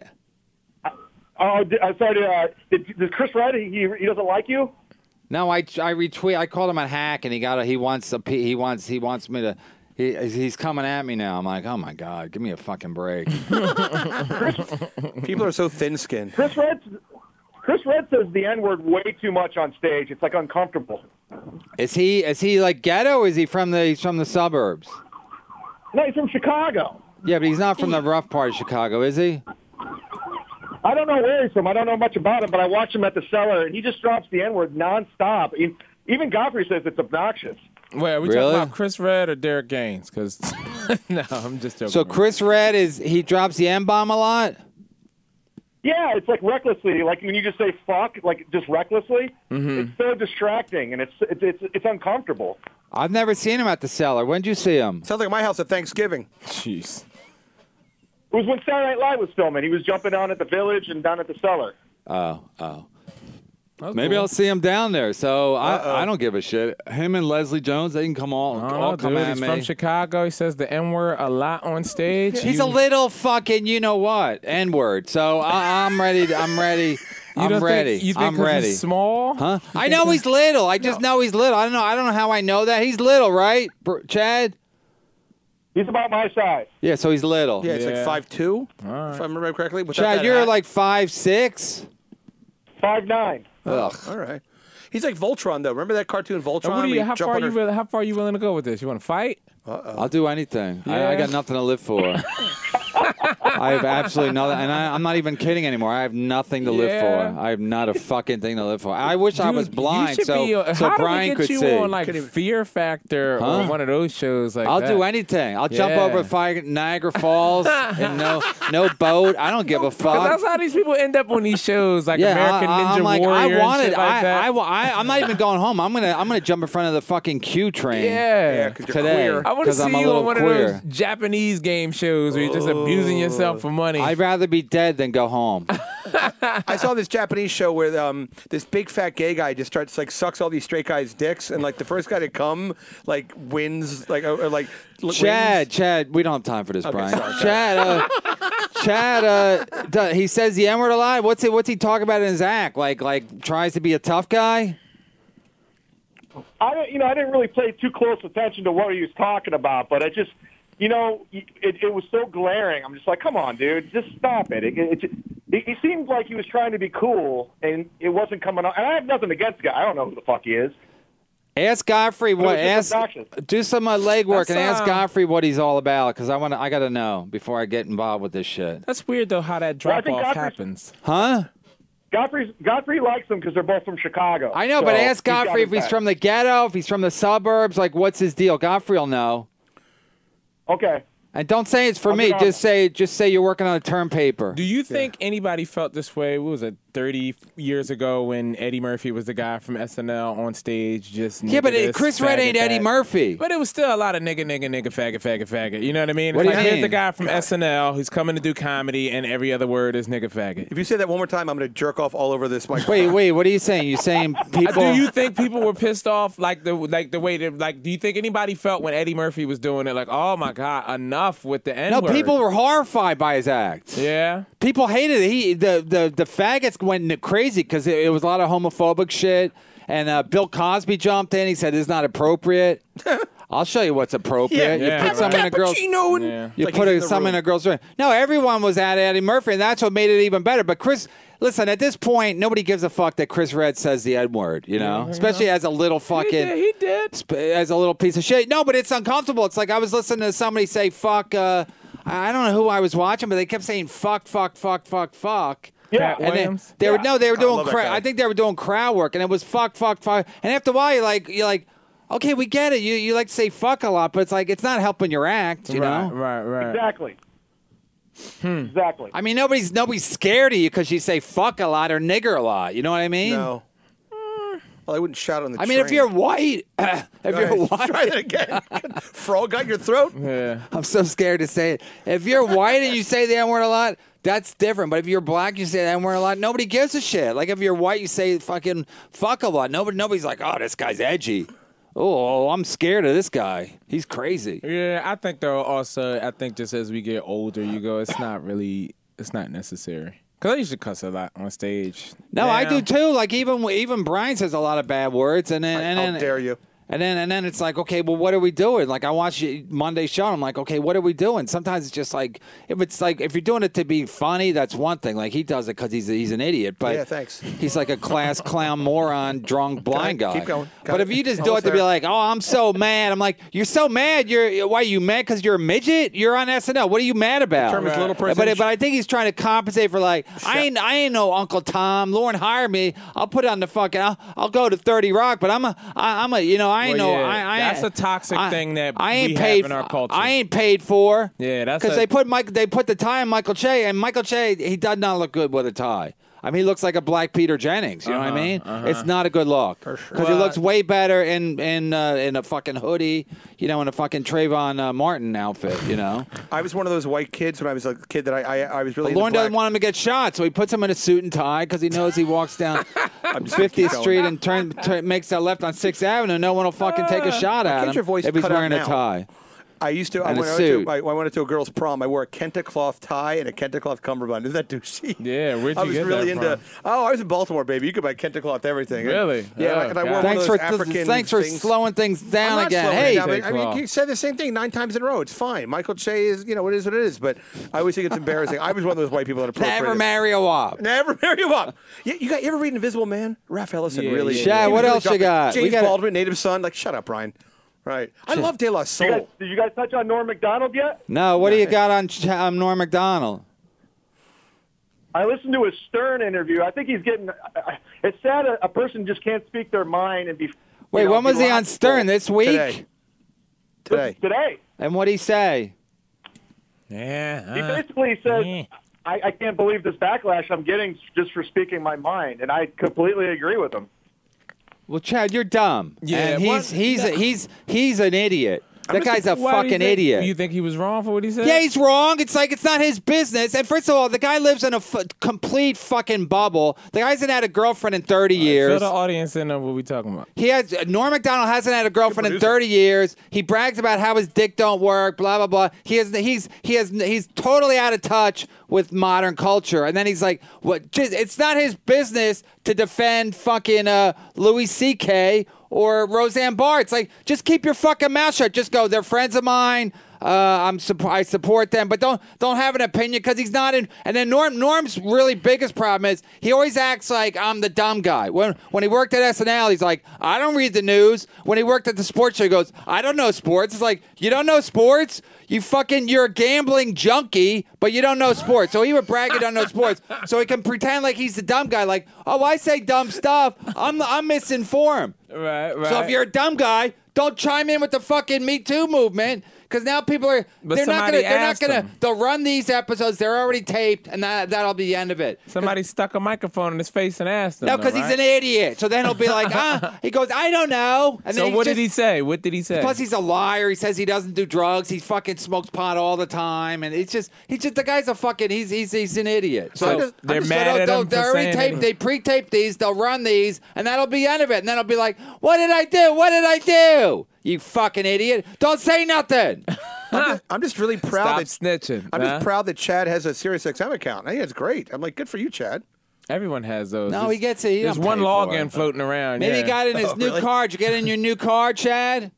Oh, di- I'm sorry. Uh, did, does Chris Red? He he doesn't like you. No, I I retweet. I called him a hack, and he got a. He wants a. He wants. He wants me to. He, he's coming at me now. I'm like, oh my god, give me a fucking break. People are so thin-skinned. Chris Red. Chris Red says the N word way too much on stage. It's like uncomfortable. Is he? Is he like ghetto? Or is he from the? He's from the suburbs. No, he's from Chicago. Yeah, but he's not from the rough part of Chicago, is he? I don't know where he's from. I don't know much about him, but I watch him at the Cellar, and he just drops the N word nonstop. He- Even Godfrey says it's obnoxious. Wait, are we Really? talking about Chris Red or Derek Gaines? Because no, I'm just joking. So Chris Red is he drops the M bomb a lot. Yeah, it's like recklessly, like when you just say fuck, like just recklessly. Mm-hmm. It's so distracting, and it's it's it's, it's uncomfortable. I've never seen him at the Cellar. When'd you see him? Sounds like my house at Thanksgiving. Jeez. It was when Saturday Night Live was filming. He was jumping down at the Village and down at the Cellar. Oh, oh. That's Maybe cool. I'll see him down there. So I, I don't give a shit. Him and Leslie Jones, they can come all, I don't all know, come dude. at He's me. from Chicago. He says the N word a lot on stage. He's You- a little fucking, you know what, N word. So I, I'm ready. To, I'm ready. You I'm don't ready. Think, you think I'm 'cause ready. He's small? Huh? I know he's little. I just know he's little. I don't know. I don't know how I know that. He's little, right, Br- Chad? He's about my size. Yeah. So he's little. Yeah, it's like Yeah. five two, right. if I remember correctly. without Chad, that you're hat. like five six. Five nine. Ugh. All right. He's like Voltron, though. Remember that cartoon Voltron? Now, what are where you, he'd how jump far are you under- will, how far are you willing to go with this? You want to fight? I'll do anything. I, I Yeah. got nothing to live for. I have absolutely nothing, and I, I'm not even kidding anymore. I have nothing to live Yeah. for. I have not a fucking thing to live for. I wish I was Dude, blind you should so be, uh, so how Brian do we get could you see. on like Fear Factor Huh? or one of those shows like I'll that. do anything. I'll jump Yeah. over fire, Niagara Falls and no no boat. I don't give a 'Cause fuck. that's how these people end up on these shows, like Yeah, American I, Ninja I'm like, Warrior I and wanted. shit like I, that. I, wa- I, I'm not even going home. I'm gonna, I'm gonna jump in front of the fucking Q train. yeah. Yeah, 'cause you're Today. queer. I want to 'Cause I'm see a you little on one queer. of those Japanese game shows where you're just abusing yourself for money. I'd rather be dead than go home. I saw this Japanese show where um, this big fat gay guy just starts like sucks all these straight guys' dicks, and like the first guy to come like wins, like or, or like l- Chad, wins. Chad, we don't have time for this, Brian. sorry, sorry. Chad, uh, Chad, uh, do- he says the N word a lot. What's he? What's he talk about in his act? Like, like tries to be a tough guy. I don't, you know, I didn't really pay too close attention to what he was talking about, but I just, you know, it, it was so glaring. I'm just like, come on, dude, just stop it. It, it, it. He seemed like he was trying to be cool, and it wasn't coming on. And I have nothing against the guy. I don't know who the fuck he is. Ask Godfrey But it what. was just Ask obnoxious. do some uh, legwork That's, and ask uh, Godfrey what he's all about because I want to. I got to know before I get involved with this shit. That's weird though how that Well, I drop think off Godfrey's- happens. Huh? Godfrey, Godfrey likes them because they're both from Chicago. I know, So but ask he's got Godfrey his if he's back. from the ghetto, if he's from the suburbs. Like, what's his deal? Godfrey will know. Okay. And don't say it's for I'll me. be on- Just say, just say you're working on a term paper. Do you think anybody felt this way? What was it, thirty years ago when Eddie Murphy was the guy from S N L on stage just Yeah, but nigga it, this, Chris Red faggot ain't Eddie that? Murphy. But it was still a lot of nigga, nigga, nigga, faggot, faggot, faggot. You know what I mean? What It's do like, you here's the mean? guy from S N L who's coming to do comedy, and every other word is nigga, faggot. If you say that one more time, I'm going to jerk off all over this microphone. Wait, wait. What are you saying? You saying people? Do you think people were pissed off like the like the way that like? Do you think anybody felt when Eddie Murphy was doing it like, oh my god, enough with the N No, word? people were horrified by his act. Yeah. People hated it. He the the the faggots went crazy because it, it was a lot of homophobic shit. And uh, Bill Cosby jumped in. He said it's not appropriate. I'll show you what's appropriate. Yeah, you yeah, put some in a girl's. Cappuccino and- Yeah. You Like put he's in a, the some room. in a girl's room. No, everyone was at Eddie Murphy, and that's what made it even better. But Chris, listen, at this point, nobody gives a fuck that Chris Red says the N word. You know, especially as a little He fucking. did. He did. sp- as a little piece of shit. No, but it's uncomfortable. It's like I was listening to somebody say fuck. Uh, I don't know who I was watching, but they kept saying fuck, fuck, fuck, fuck, fuck. Yeah. Pat And they, Williams. they were no, they were I doing. love that Cra- guy. I think they were doing crowd work, and it was fuck, fuck, fuck. And after a while, you're like, you're like, okay, we get it. You you like to say fuck a lot, but it's like it's not helping your act. You right, know. right, right. Exactly. Hmm. Exactly. I mean, nobody's nobody's scared of you because you say fuck a lot or nigger a lot. You know what I mean? No. Well, I wouldn't shout on the I mean, if train. you're white, if Go you're ahead. white, Try that again. Frog got your throat? Yeah. I'm so scared to say it. If you're white and you say the N word a lot, that's different. But if you're black, you say the N word a lot. Nobody gives a shit. Like if you're white, you say fucking fuck a lot. Nobody, nobody's like, oh, this guy's edgy. Oh, I'm scared of this guy. He's crazy. Yeah, I think though also I think just as we get older, you go, it's not really, it's not necessary. Cause I used to cuss a lot on stage. No, I Now- do too. Like even even Brian says a lot of bad words, and then and How then dare you? And then and then it's like, okay, well, what are we doing? Like I watch Monday show, and I'm like, okay, what are we doing? Sometimes it's just like if it's like if you're doing it to be funny, that's one thing. Like he does it because he's he's an idiot, but Yeah, thanks. he's like a class clown, moron, drunk, blind Got it. guy. Keep going. Got But it. if you just do Almost it to be there. like, oh, I'm so mad, I'm like, you're so mad. You're why you mad because you're a midget? You're on S N L. What are you mad about? term is little person. But but I think he's trying to compensate for like I ain't I ain't no Uncle Tom. Lauren hired me. I'll put on the fucking. I'll, I'll go to thirty Rock, but I'm a I, I'm a you know I ain't Well, no yeah, I, I that's a toxic I- thing that I ain't we paid have in our for- culture. I ain't paid for. Yeah, that's because a- they put Mike. They put the tie on Michael Che, and Michael Che he does not look good with a tie. I mean, he looks like a black Peter Jennings. You know what I mean? It's not a good look because he Well, looks way better in in uh, in a fucking hoodie. You know, in a fucking Trayvon uh, Martin outfit. You know, I was one of those white kids when I was a kid that I I, I was really. into Lauren doesn't black- want him to get shot, so he puts him in a suit and tie because he knows he walks down fiftieth going. Street and turn, turn makes that left on Sixth Avenue. No one will fucking take a shot at can't him your voice if he's cut out wearing a now? tie. I used to. I And a went, I, suit. went to, I went to a girl's prom. I wore a Kenta cloth tie and a Kenta cloth cummerbund. Isn't that douchey? Yeah, where'd I you was get really that into. from? Oh, I was in Baltimore, baby. You could buy Kenta cloth everything. And- Really? yeah, Oh, and I wore God. one Thanks of for those African thanks for things. slowing things I'm down not again. slowing Hey, it down. I mean, I mean, Cloth. you said the same thing nine times in a row. It's fine. Michael Che is, you know, it is what it is. But I always think it's embarrassing. I was one of those white people that appropriated. never marry a wop. Never marry a wop. You, you got you ever read Invisible Man? Raph Ellison Yeah, really. yeah, Chad, he what was really else you jumping. got? We James gotta- Baldwin, Native Son. Like, shut up, Brian. Right. I love De La You guys, Soul. did you guys touch on Norm Macdonald yet? No, what do you got on Ch- um, Norm Macdonald? I listened to his Stern interview. I think he's getting. It's sad a, a person just can't speak their mind and be. Wait, you know, when was be he on logical. Stern? This week? Today. Today. Today. And what'd he say? Yeah. He uh, basically says, eh. I, I can't believe this backlash I'm getting just for speaking my mind, and I completely agree with him. Well, Chad, you're dumb. Yeah, and he's what- he's he's he's an idiot. That guy's a Why do you fucking think- idiot. You think he was wrong for what he said? Yeah, he's wrong. It's like it's not his business. And first of all, the guy lives in a f- complete fucking bubble. The guy hasn't had a girlfriend in thirty Fill years. the audience in on what we talking about. He has Norm Macdonald hasn't had a girlfriend in producer. thirty years. He brags about how his dick don't work. Blah blah blah. He has he's he has he's totally out of touch with modern culture. And then he's like, "What? Just, it's not his business to defend fucking uh, Louis C K or Roseanne Barr. It's like just keep your fucking mouth shut. Just go. They're friends of mine. Uh, I'm supp- I support them, but don't don't have an opinion because he's not in. And then Norm Norm's really biggest problem is he always acts like I'm the dumb guy. When when he worked at S N L, he's like, I don't read the news. When he worked at the sports show, he goes, I don't know sports. It's like you don't know sports. You fucking you're a gambling junkie, but you don't know sports. So he would brag he don't know sports, so he can pretend like he's the dumb guy. Like, oh, I say dumb stuff. I'm I'm misinformed. Right, right. So if you're a dumb guy, don't chime in with the fucking Me Too movement because now people are But they're not somebody gonna they're not asked gonna him. they'll run these episodes. They're already taped, and that that'll be the end of it. Somebody stuck a microphone in his face and asked him. No, though, because he's right? an idiot. So then he'll be like, ah, he goes, I don't know. And So then what just, did he say? What did he say? Plus, he's a liar. He says he doesn't do drugs. He fucking smokes pot all the time, and it's just he's just the guy's a fucking he's he's he's an idiot. So I'm just- I'm They're just- mad they'll- at they'll- him they for already saying taped. that They pre-tape these. They'll run these, and that'll be the end of it. And then I'll be like, "What did I do? What did I do? You fucking idiot! Don't say nothing." I'm just, I'm just really proud Stop that snitching. I'm huh? just proud that Chad has a SiriusXM account. I think it's great. I'm like, good for you, Chad. Everyone has those. No, There's- he gets it. He There's don't one pay for login it. floating around. Maybe yeah. he got it in his Oh, new really? car. Did you get it in your new car, Chad?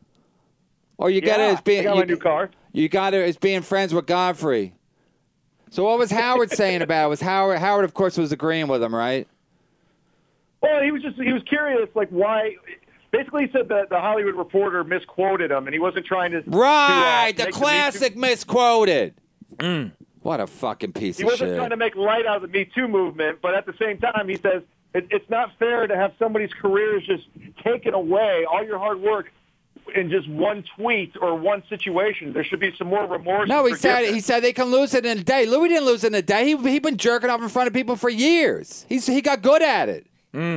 Or you got Yeah, it as being I got you, my new car. You got it as being friends with Godfrey. So what was Howard saying about it? Was Howard Howard of course was agreeing with him, right? Well, he was just he was curious, like why. Basically, he said that the Hollywood Reporter misquoted him, and he wasn't trying to. Right, to, uh, the make Me classic Too- misquoted. What a fucking piece He of wasn't shit. trying to make light out of the Me Too movement, but at the same time, he says it, it's not fair to have somebody's careers just taken away, all your hard work, in just one tweet or one situation. There should be some more remorse. No, and he said forgiveness. he said they can lose it in a day. Louis didn't lose it in a day. He he been jerking off in front of people for years. He's he got good at it.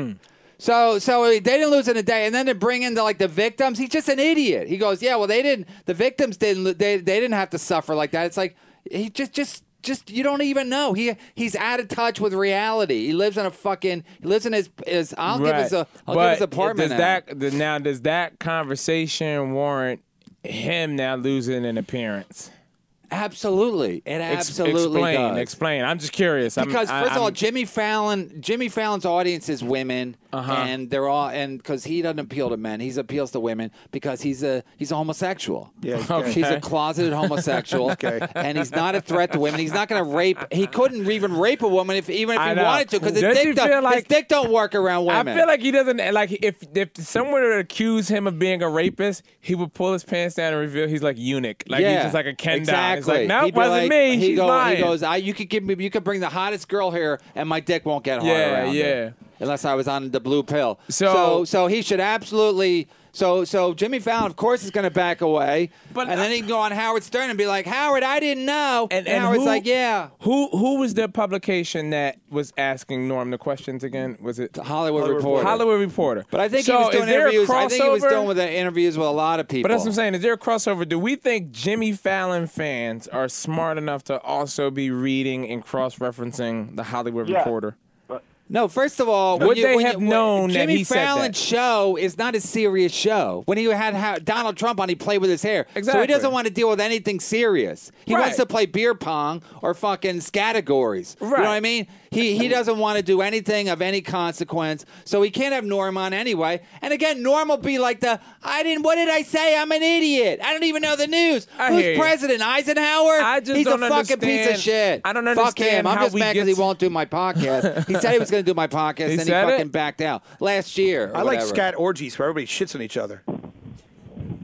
So so they didn't lose in a day, and then to bring in the like the victims, he's just an idiot. He goes, yeah, well they didn't. The victims didn't. They they didn't have to suffer like that. It's like he just just. Just you don't even know he he's out of touch with reality. He lives in a fucking he lives in his his. I'll give his a I'll but give his apartment. Does now. that the- now does that conversation warrant him now losing an appearance? Absolutely, it Ex- absolutely explain, does. Explain. I'm just curious. I'm- Because I- first of all, I'm- Jimmy Fallon, Jimmy Fallon's audience is women, Uh-huh. and they're all and because he doesn't appeal to men, he appeals to women because he's a he's a homosexual. Yeah, He's okay. a closeted homosexual, Okay. and he's not a threat to women. He's not going to rape. He couldn't even rape a woman if even if I he know. wanted to because his Don't dick you don't, feel his like- dick don't work around I women. feel like he doesn't like if if someone were to accuse him of being a rapist, he would pull his pants down and reveal he's like eunuch, like yeah, he's just like a Ken doll. exactly. It's like no, He'd it be wasn't like- me. He, She's go, lying. he goes, I, you could give me, you could bring the hottest girl here, and my dick won't get hard Yeah, around yeah. it. Unless I was on the blue pill. So- so, so he should absolutely. So, so Jimmy Fallon, of course, is going to back away, But and then he can go on Howard Stern and be like, "Howard, I didn't know," And, and, and Howard's who, like, "Yeah." Who who was the publication that was asking Norm the questions again? Was it Hollywood, Hollywood Reporter. Hollywood Reporter? But I think so he was doing is there a interviews. I think he was crossover? doing with the interviews with a lot of people. But that's what I'm saying. Is there a crossover? Do we think Jimmy Fallon fans are smart enough to also be reading and cross-referencing the Hollywood Yeah. Reporter? No, first of all, when Would you, they when have you, when known that Jimmy he said Fallon's that? show is not a serious show. When he had ha- Donald Trump on, he played with his hair. So Exactly. he doesn't want to deal with anything serious. He Right. wants to play beer pong or fucking categories. You know Right. what I mean? He he doesn't want to do anything of any consequence. So he can't have Norm on anyway. And again, Norm will be like the, I didn't, what did I say? I'm an idiot. I don't even know the news. I Who's hear you. president? Eisenhower? I just He's don't a fucking piece of understand- shit. I don't Fuck understand him. I'm how just we mad because get he won't do my podcast. He said he was going to do my podcast, He then he said fucking it? backed out last year. or I like whatever. scat orgies where everybody shits on each other.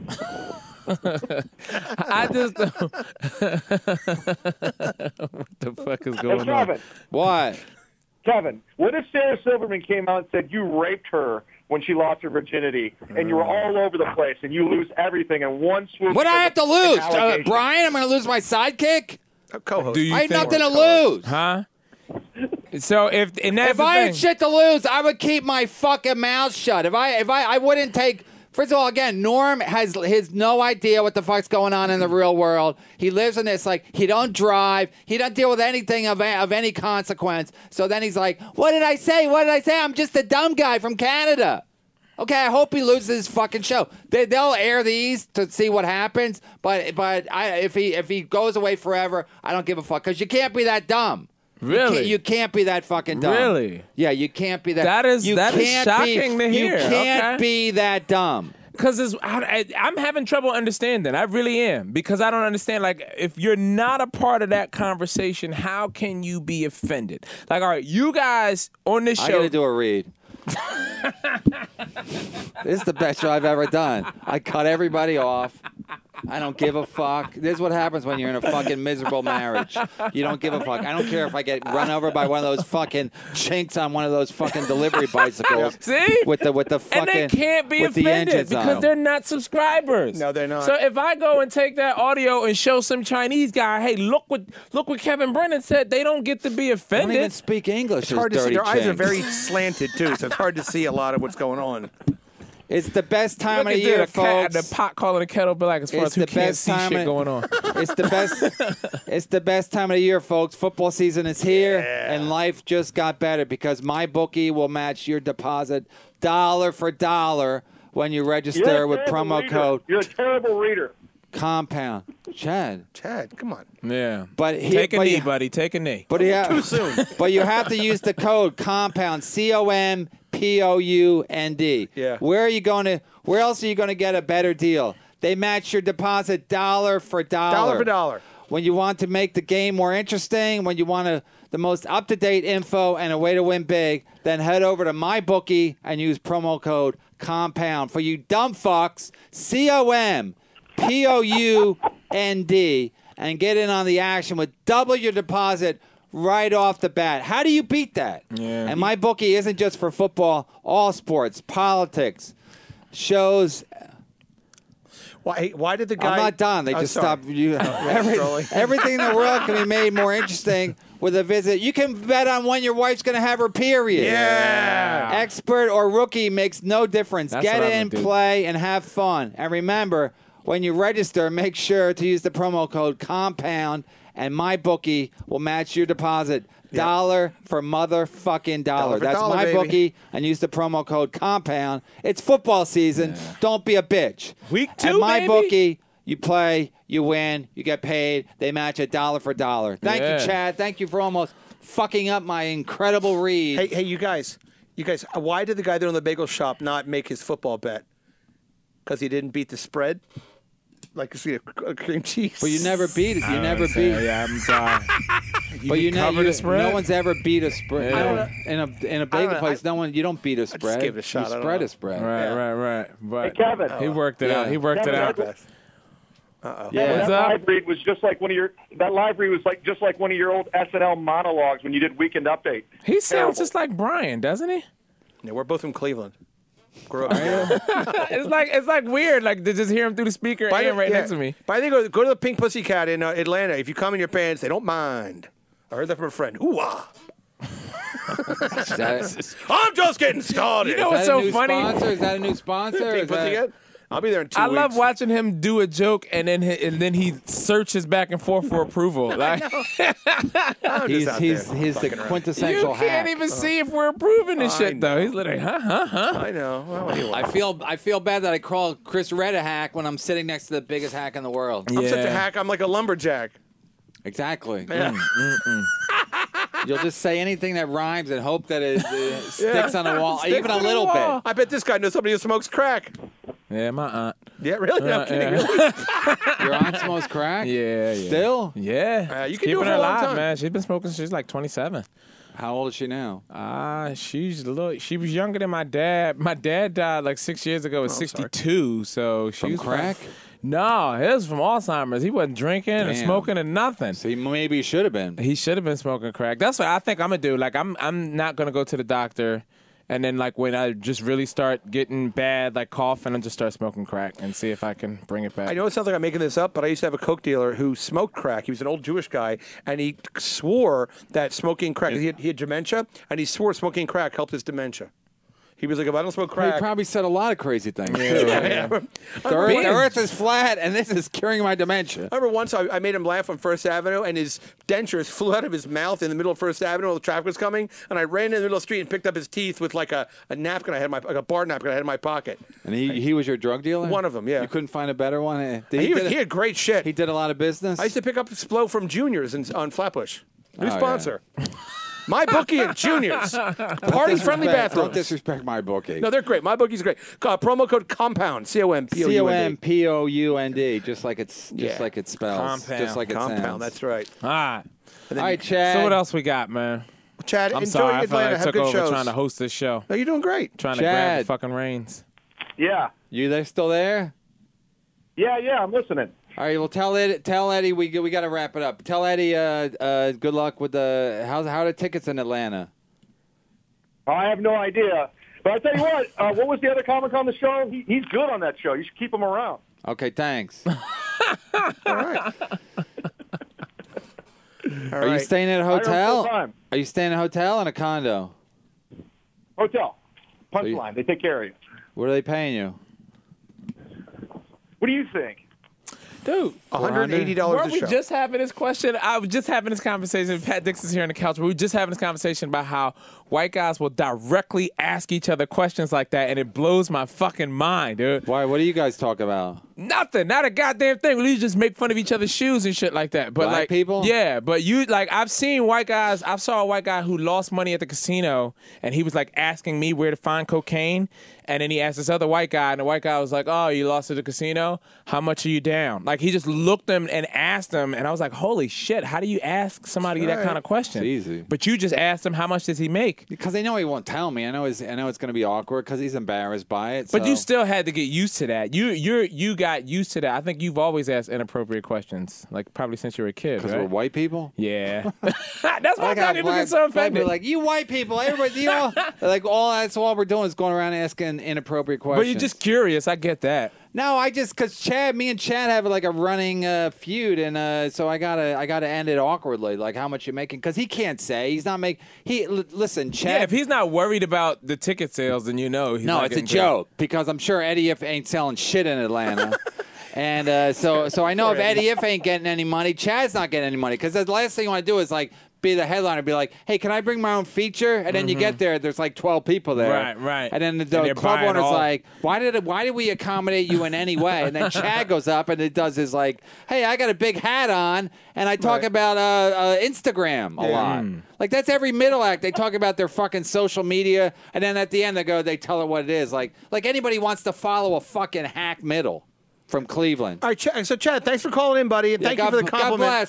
I just don't. What the fuck is Hey, going on? Kevin, What? Kevin, what if Sarah Silverman came out and said you raped her when she lost her virginity, and you were all over the place, and you lose everything in one swoop? What do I have to lose, uh, Brian? Brian? I'm going to lose my sidekick. A co-host. Do you I have think- nothing to lose. Huh? So if and that's If the I thing. had shit to lose, I would keep my fucking mouth shut. If I, if I, I wouldn't take. First of all, again, Norm has his no idea what the fuck's going on in the real world. He lives in this like he don't drive, he don't deal with anything of of any consequence. So then he's like, "What did I say? What did I say? I'm just a dumb guy from Canada." Okay, I hope he loses his fucking show. They, they'll air these to see what happens, but but I, if he if he goes away forever, I don't give a fuck because you can't be that dumb. You Really? can't, you can't be that fucking dumb. Really? Yeah, you can't be that. That is- you that is can't shocking be, to hear. You can't Okay. be that dumb. Because it's, I, I, I'm having trouble understanding. I really am. Because I don't understand. Like, if you're not a part of that conversation, how can you be offended? Like, all right, you guys on this I show. gotta do a read. This is the best show I've ever done. I cut everybody off. I don't give a fuck. This is what happens when you're in a fucking miserable marriage. You don't give a fuck. I don't care if I get run over by one of those fucking chinks on one of those fucking delivery bicycles. See? With the with the fucking and they can't be with the offended engines on because them. they're not subscribers. No, they're not. So if I go and take that audio and show some Chinese guy, hey, look what look what Kevin Brennan said, they don't get to be They don't offended. even speak English. It's hard to see. dirty Their eyes are chinks. very slanted too, so it's hard to see a lot of what's going on. It's the best time Look of at the year, the, cat, folks. the pot calling the kettle black as far It's as who the can't best see time shit of- going on. It's the best. It's the best time of the year, folks. Football season is here, and life just got better because my bookie will match your deposit dollar for dollar when you You're register a with terrible promo reader. code You're a terrible reader. Compound. Chad, Chad, come on. Yeah. but he, Take a but knee, you, buddy. Take a knee. But yeah, Too soon. But you have to use the code compound C O M P O U N D. Yeah. Where are you going to? Where else are you going to get a better deal? They match your deposit dollar for dollar. Dollar for dollar. When you want to make the game more interesting, when you want to, the most up-to-date info and a way to win big, then head over to MyBookie and use promo code COMPOUND. For you dumb fucks, C O M P O U N D, and get in on the action with double your deposit right off the bat. How do you beat that? Yeah. And MyBookie isn't just for football, all sports, politics, shows. Why? Why did the guy? I'm not done. They Oh, just sorry. stopped. You, every- Strolling. everything in the world can be made more interesting with a visit. You can bet on when your wife's going to have her period. Yeah. Expert or rookie makes no difference. That's Get what I'm in, gonna do. play, and have fun. And remember, when you register, make sure to use the promo code COMPOUND, and MyBookie will match your deposit. Dollar for motherfucking dollar. Dollar for That's dollar, MyBookie, baby. and use the promo code COMPOUND. It's football season. Don't be a bitch. Week At two, baby. MyBookie, you play, you win, you get paid. They match a dollar for dollar. Thank Yeah. you, Chad. Thank you for almost fucking up my incredible read. Hey, hey, you guys, you guys. Why did the guy there in the bagel shop not make his football bet? Because he didn't beat the spread, like you see a, a cream cheese. But you never beat it. You I never don't beat. say, Yeah, I'm sorry. You But you can know, cover you, the spread. no one's ever beat a spread. Yeah. I don't know. In a in a I bagel don't know. place, I- no one. You don't beat a spread. gave it a shot. I You don't spread know. a spread. Right, Yeah. right, right. But Hey, Kevin. he worked it Yeah. out. He worked Kevin, it out. that's- Uh-oh. Yeah. that What's up? live read was just like one of your. That live read was like just like one of your old S N L monologues when you did Weekend Update. He sounds Terrible. just like Brian, doesn't he? Yeah, we're both from Cleveland. Grew up there. It's like it's like weird, like to just hear him through the speaker By the- and right yeah. next to me. But I think go, go to the Pink Pussycat in uh, Atlanta. If you come in your pants, they don't mind. I heard that from a friend. Ooh ah! Is that, I'm just getting started. You know is what's that a so new funny? sponsor? Is that a new sponsor? Pink Is that- Pussycat? I'll be there in two I weeks. love watching him do a joke and then he, and then he searches back and forth for approval. Like I'm just He's out he's there he's the fucking around. quintessential you can't hack. even see if we're approving this I shit though. know. He's literally, huh, huh, huh. I know. Well, what do you want? I feel I feel bad that I call Chris Red a hack when I'm sitting next to the biggest hack in the world. I'm such a Yeah. hack. I'm like a lumberjack. Exactly. Yeah. You'll just say anything that rhymes and hope that it, it sticks on the wall, Sticks even a on the little wall. bit. I bet this guy knows somebody who smokes crack. Yeah, my aunt. Yeah, really? No, I'm Uh, kidding. yeah. Really? Your aunt smokes crack? Yeah, yeah. Still? Yeah. Uh, you can Keeping do it for her a long alive, time. man. She's been smoking since she's like twenty-seven. How old is she now? Ah, uh, she's a little. She was younger than my dad. My dad died like six years ago at sixty-two. So she From was crack? From, no, it was from Alzheimer's. He wasn't drinking or Damn. smoking or nothing. So he maybe should have been. He should have been smoking crack. That's what I think I'm gonna do. Like I'm, I'm not gonna go to the doctor. And then, like, when I just really start getting bad, like coughing, I just start smoking crack and see if I can bring it back. I know it sounds like I'm making this up, but I used to have a coke dealer who smoked crack. He was an old Jewish guy, and he swore that smoking crack, he had, he had dementia, and he swore smoking crack helped his dementia. He was like, if I don't smoke Well, crack. he probably said a lot of crazy things. Yeah, too. yeah, yeah. The, earth, the earth is flat, and this is curing my dementia. I remember once I, I made him laugh on First Avenue, and his dentures flew out of his mouth in the middle of First Avenue while the traffic was coming, and I ran in the middle of the street and picked up his teeth with like a, a napkin I had in my like a bar napkin I had in my pocket. And he he was your drug dealer? One of them, yeah. You couldn't find a better one? Eh, Did He, he, was- did he a- had great shit. he did a lot of business? I used to pick up Splo from Juniors in, on Flatbush. New Oh, yeah. sponsor. My Bookie and Juniors. Party friendly Disrespect- Don't bathrooms. disrespect my bookie. No, they're great. My Bookie's great. Uh, promo code COMPOUND. C O M P O C U O N M D. P O U N D, just like it's just Yeah. like it spells, Compound. just like it Compound. sounds. That's right. All right. And then All right, you- Chad. So what else we got, man? Chad, I'm enjoy sorry. I felt Atlanta. like I Have took good over shows. trying to host this show. No, you're doing great. Trying to grab the Chad. fucking reins. Yeah. You there? Still there? Yeah, yeah, I'm listening. All right. Well, tell Eddie. Tell Eddie we we got to wrap it up. Tell Eddie. Uh, uh, good luck with the how how are the tickets in Atlanta? I have no idea. But I tell you what, uh, what was the other comic on the show? He, he's good on that show. You should keep him around. Okay. Thanks. All right. All Are you right. staying at a Hire him hotel? full-time. Are you staying at a hotel and a condo? Hotel. So you- Punchline. They take care of you. What are they paying you? What do you think? Dude, one hundred eighty dollars weren't a we show. just having this question? I was just having this conversation. Pat Dixon's here on the couch. We were just having this conversation about how white guys will directly ask each other questions like that, and it blows my fucking mind, dude. Why? What do you guys talk about? Nothing, not a goddamn thing. We just make fun of each other's shoes and shit like that. But Black like people? yeah. But you like, I've seen white guys. I saw a white guy who lost money at the casino, and he was like asking me where to find cocaine, and then he asked this other white guy, and the white guy was like, "Oh, you lost at the casino? How much are you down?" Like he just looked him and asked him, and I was like, "Holy shit! How do you ask somebody that Right. kind of question?" It's easy. But you just asked him how much does he make? Because I know he won't tell me. I know he's, I know it's going to be awkward because he's embarrassed by it. But so- you still had to get used to that. You you you got used to that. I think you've always asked inappropriate questions, like probably since you were a kid, because right? we're white people. Yeah, that's why I'm Like how not even black- get so black offended. people are like, you white people, everybody, you all, like all that's all we're doing is going around asking inappropriate questions. But you're just curious. I get that. no, I just because Chad, me and Chad have like a running uh, feud, and uh, so I gotta I gotta end it awkwardly, like how much you're making, because he can't say he's not make he l- listen, Chad. Yeah, if he's not worried about the ticket sales, then you know he's no, not it's a getting paid. joke because I'm sure Eddie If ain't selling shit in Atlanta. And uh, so, so I know if Eddie If ain't getting any money, Chad's not getting any money. Because the last thing you want to do is like be the headliner, be like, "Hey, can I bring my own feature?" And then you get there, there's like twelve people there, Right, right. And then the, And they're the club buying owner's all- like, "Why did it, why did we accommodate you in any way?" And then Chad goes up and it does his like, "Hey, I got a big hat on, and I talk Right. about uh, uh, Instagram a Yeah. lot." Mm. Like that's every middle act. They talk about their fucking social media, and then at the end they go, they tell it what it is. Like, like anybody wants to follow a fucking hack middle from Cleveland. All right, Chad, so Chad, thanks for calling in, buddy, and Yeah, thank God, you for the God compliment. bless,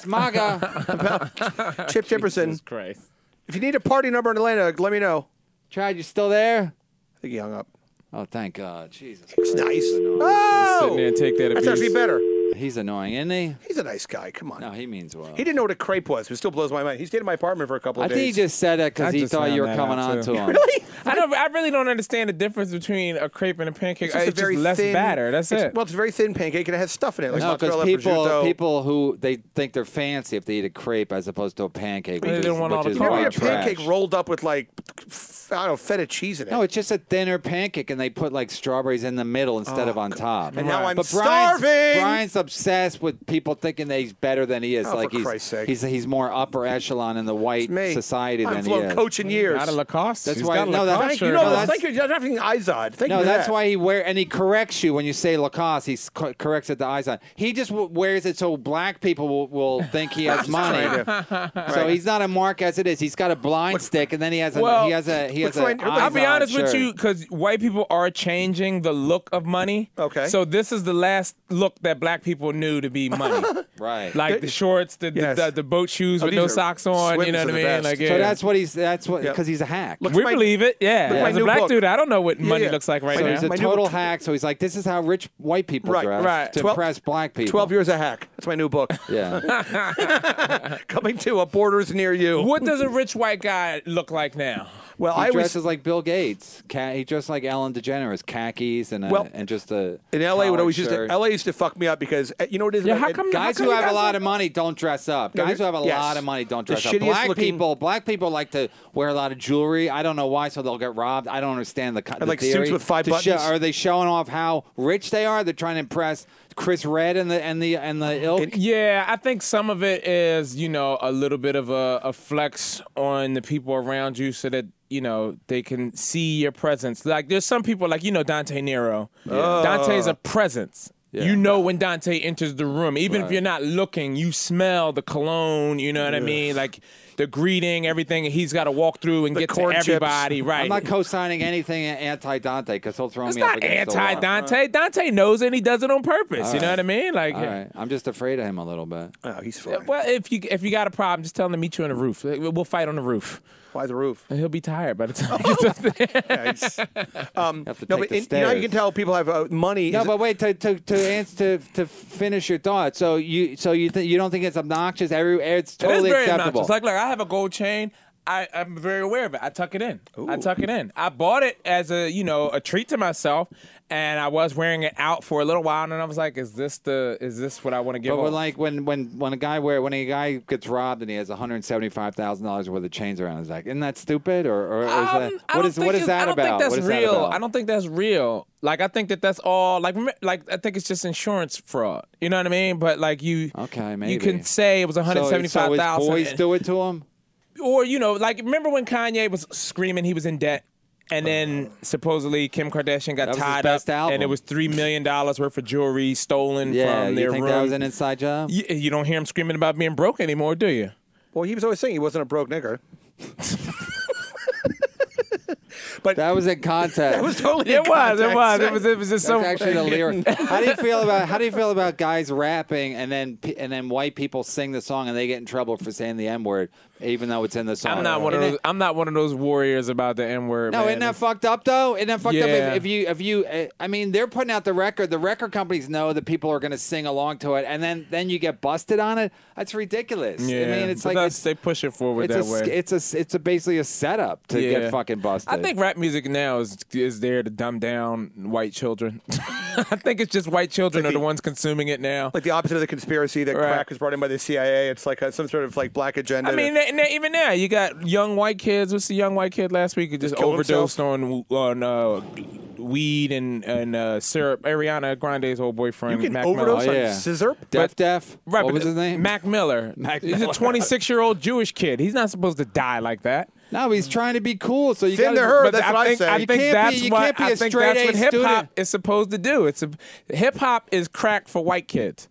MAGA. Chip Chipperson. Jesus Christ. If you need a party number in Atlanta, let me know. Chad, you still there? I think he hung up. Oh, thank God. Jesus. It's nice. Sitting Oh, there and take that that's abuse. actually better. He's annoying, isn't he? He's a nice guy. Come on. No, he means well. He didn't know what a crepe was. It still blows my mind. He stayed in my apartment for a couple I of think he days. just said that because I he just thought you were found that coming out, on too. to him. Really? I don't. I really don't understand the difference between a crepe and a pancake. It's It's just just, a very less thin, batter. That's it's- it. Well, it's a very thin pancake and it has stuff in it, like No, because mozzarella, people prosciutto. people who they think they're fancy if they eat a crepe as opposed to a pancake, They which don't is, want all which the is You never white eat a trash. pancake rolled up with like, f- I don't know, feta cheese in it. No, it's just a thinner pancake, and they put like strawberries in the middle instead of on top. Oh, And now I'm but Brian's, starving. Brian's obsessed with people thinking that he's better than he is. Oh, like for he's, Christ's sake. he's he's more upper echelon in the white me. society I've than he flown is. coach in years. Not a Lacoste. That's He's why- got a no, that- Lacoste Thank you. shirt No, No, on. that's- thank you. You're having Izod. Thank No, you for that's that. why he wear and he corrects you when you say Lacoste. He s- co- corrects it to Izod. He just w- wears it so black people will, will think he has money. Trying to- So he's not a mark as it is. He's got a blind stick, and then he has a Well- he has a he has Look, a. I'll I'll be eyes-on honest with shirt. you, because white people are changing the look of money. Okay. So this is the last look that black people knew to be money. Right. Like the shorts, the Yes. the, the, the boat shoes Oh, with these no are- socks on. You swims know are what I the mean? best. Like, yeah. So that's what he's. That's what Yep. because he's a hack. Look, we my- believe it. Yeah. Look, my As a new black book. dude, I don't know what money yeah. looks like right so now. he's a My new total book- hack. So he's like, this is how rich white people Right, dress right. to Twelve- impress black people. twelve years a hack. That's my new book. Yeah. Coming to a borders near you. What does a rich white guy look like now? Well, He I was dresses like Bill Gates. Ca- he dressed like Ellen DeGeneres, khakis and a, Well, and just a. in L A. Would collared always used to shirt. L A used to fuck me up because uh, you know what it is. Yeah, about- how it- come- Guys how who come have you a guys lot don't- of money don't dress up. No, Guys who have a yes. lot of money don't The dress up. shittiest Black looking- people, black people like to wear a lot of jewelry. I don't know why, so they'll get robbed. I don't understand the, co- the like suits theory. with five To buttons. Show, are they showing off how rich they are? They're trying to impress Chris Redd and the and the and the ilk. Yeah, I think some of it is, you know, a little bit of a, a flex on the people around you so that, you know, they can see your presence. Like, there's some people, like, you know, Dante Nero. Dante's a presence. Yeah. You know when Dante enters the room. Even if Right. you're not looking, you smell the cologne, you know what I mean? Like, the greeting, everything. He's got to walk through and The get to corn chips. everybody. Right. I'm not co-signing anything anti-Dante because he'll throw It's me up not against the wall. anti-Dante. Dante knows it and he does it on purpose. All You know right. what I mean? Like, All right, I'm just afraid of him a little bit. Oh, he's fine. well, if you if you got a problem, just tell him to meet you on the roof. We'll fight on the roof. Why the roof? And he'll be tired by the time he gets up there. Yeah, it's- um, have to no, take but the in, you know how you stairs. can tell people have uh, money. No, is- but wait to to to answer to to finish your thought. So you so you think you don't think it's obnoxious? Every it's totally it is very acceptable. obnoxious. Like, look, I have a gold chain. I, I'm very aware of it. I tuck it in. I tuck it in. I bought it as a, you know, a treat to myself, and I was wearing it out for a little while, and I was like, "Is this the? Is this what I want to give?" But when off? like when when when a guy wear when a guy gets robbed and he has one hundred seventy five thousand dollars worth of chains around his neck, isn't that stupid or, or, or is Um, that I what don't is think what is it's- that I don't about? think that's What is that real. about? I don't think that's real. Like, I think that that's all. Like, rem- like I think it's just insurance fraud. You know what I mean? But like you, Okay, you maybe. can say it was one hundred So, seventy-five so his thousand. boys do it to him. Or, you know, like, remember when Kanye was screaming he was in debt? And then supposedly Kim Kardashian got That was his tied best up, album. and it was three million dollars worth of jewelry stolen Yeah, from you their think room. that was an inside job? you, you don't hear him screaming about being broke anymore, do you? well, he was always saying he wasn't a broke nigger. But That was in context. that was totally. It in was, it context. was, it was, it was just That's so. actually the lyric. How do you feel about how do you feel about guys rapping and then pe- and then white people sing the song and they get in trouble for saying the N word even though it's in the song? I'm not one of Isn't those. it- I'm not one of those warriors about the N word. No, man. isn't that fucked up though? Isn't that fucked up? Yeah. If, if you, if you, uh, I mean, they're putting out the record. The record companies know that people are going to sing along to it, and then then you get busted on it. That's ridiculous. Yeah, I mean, it's but like that's- it's, they push it forward it's that a, way. It's a, it's a basically a setup to Yeah. get fucking busted. I think rap music now is is there to dumb down white children. I think it's just white children like are the the- ones consuming it now. Like the opposite of the conspiracy that Right. crack was brought in by the C I A. It's like a, some sort of like black agenda. I mean, that- na- na- even now you got young white kids. What's the young white kid last week who just killed overdosed himself? on on uh, weed and and uh, syrup? Ariana Grande's old boyfriend. you can Mac overdose Oh, on yeah. scissor. Def Def. Miller. Right, what but was his name? Mac Miller. Mac He's Miller. a twenty-six year old Jewish kid. He's not supposed to die like that. No, he's trying to be cool. So you Thin got to her, But that's I what I think, say. I You think can't be- that's you what can't be I a think straight that's A what hip hop student. is supposed to do. It's a hip hop is crack for white kids.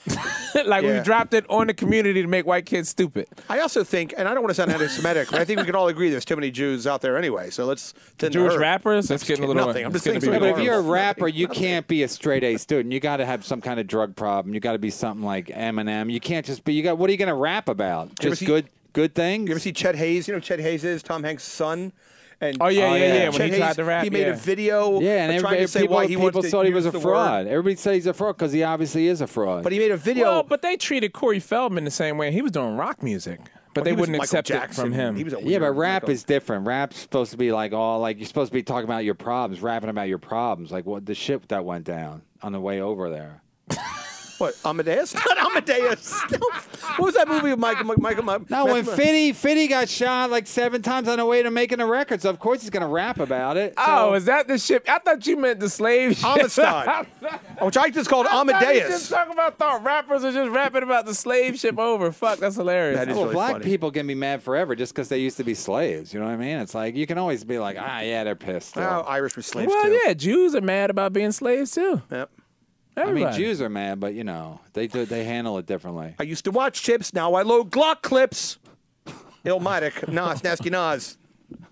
Like Yeah. we dropped it on the community to make white kids stupid. I also think, and I don't want to sound anti-Semitic, but I think we can all agree there's too many Jews out there anyway. So let's tend to Jewish hurt. rappers, that's getting a little. nothing. I'm it's just saying getting Yeah, to be but if you're a horrible. rapper, you can't be a straight A student. You got to have some kind of drug problem. You got to be something like Eminem. You can't just be. You got. What are you going to rap about? ever Just see- good, good things. You ever see Chet Hayes? You know who Chet Hayes is Tom Hanks' son. And Oh, yeah, Oh, yeah, yeah. yeah. When Chet he Hayes, tried to rap, he made yeah. a video Yeah, and trying everybody, to say people, why he people wants to thought he was use a the fraud. word. Everybody said he's a fraud because he obviously is a fraud. But he made a video. Well, but they treated Corey Feldman the same way. He was doing rock music, but they He was wouldn't Michael accept Jackson. it from him. He was a yeah, but weird rap Michael. is different. Rap's supposed to be like all like you're supposed to be talking about your problems, rapping about your problems, like what the shit that went down on the way over there. What, Amadeus? Not Amadeus. No. What was that movie with Michael? Michael, Michael No, when Michael- Fitty Fitty got shot like seven times on the way to making a record, so of course he's gonna rap about it. Oh, So- is that the ship? I thought you meant the slave ship. Amistad, which I just called I thought you Amadeus. just talking about thought rappers are just rapping about the slave ship over. Fuck, that's hilarious. That is well, really black funny. people can be mad forever just because they used to be slaves. You know what I mean? It's like you can always be like, ah, yeah, they're pissed. Still. Oh, Irish were slaves well, too. yeah, Jews are mad about being slaves too. Yep. I mean, Everybody. Jews are mad, but you know they do they handle it differently. I used to watch Chips. Now I load Glock clips. Illmatic, Nas, Nasty Nas.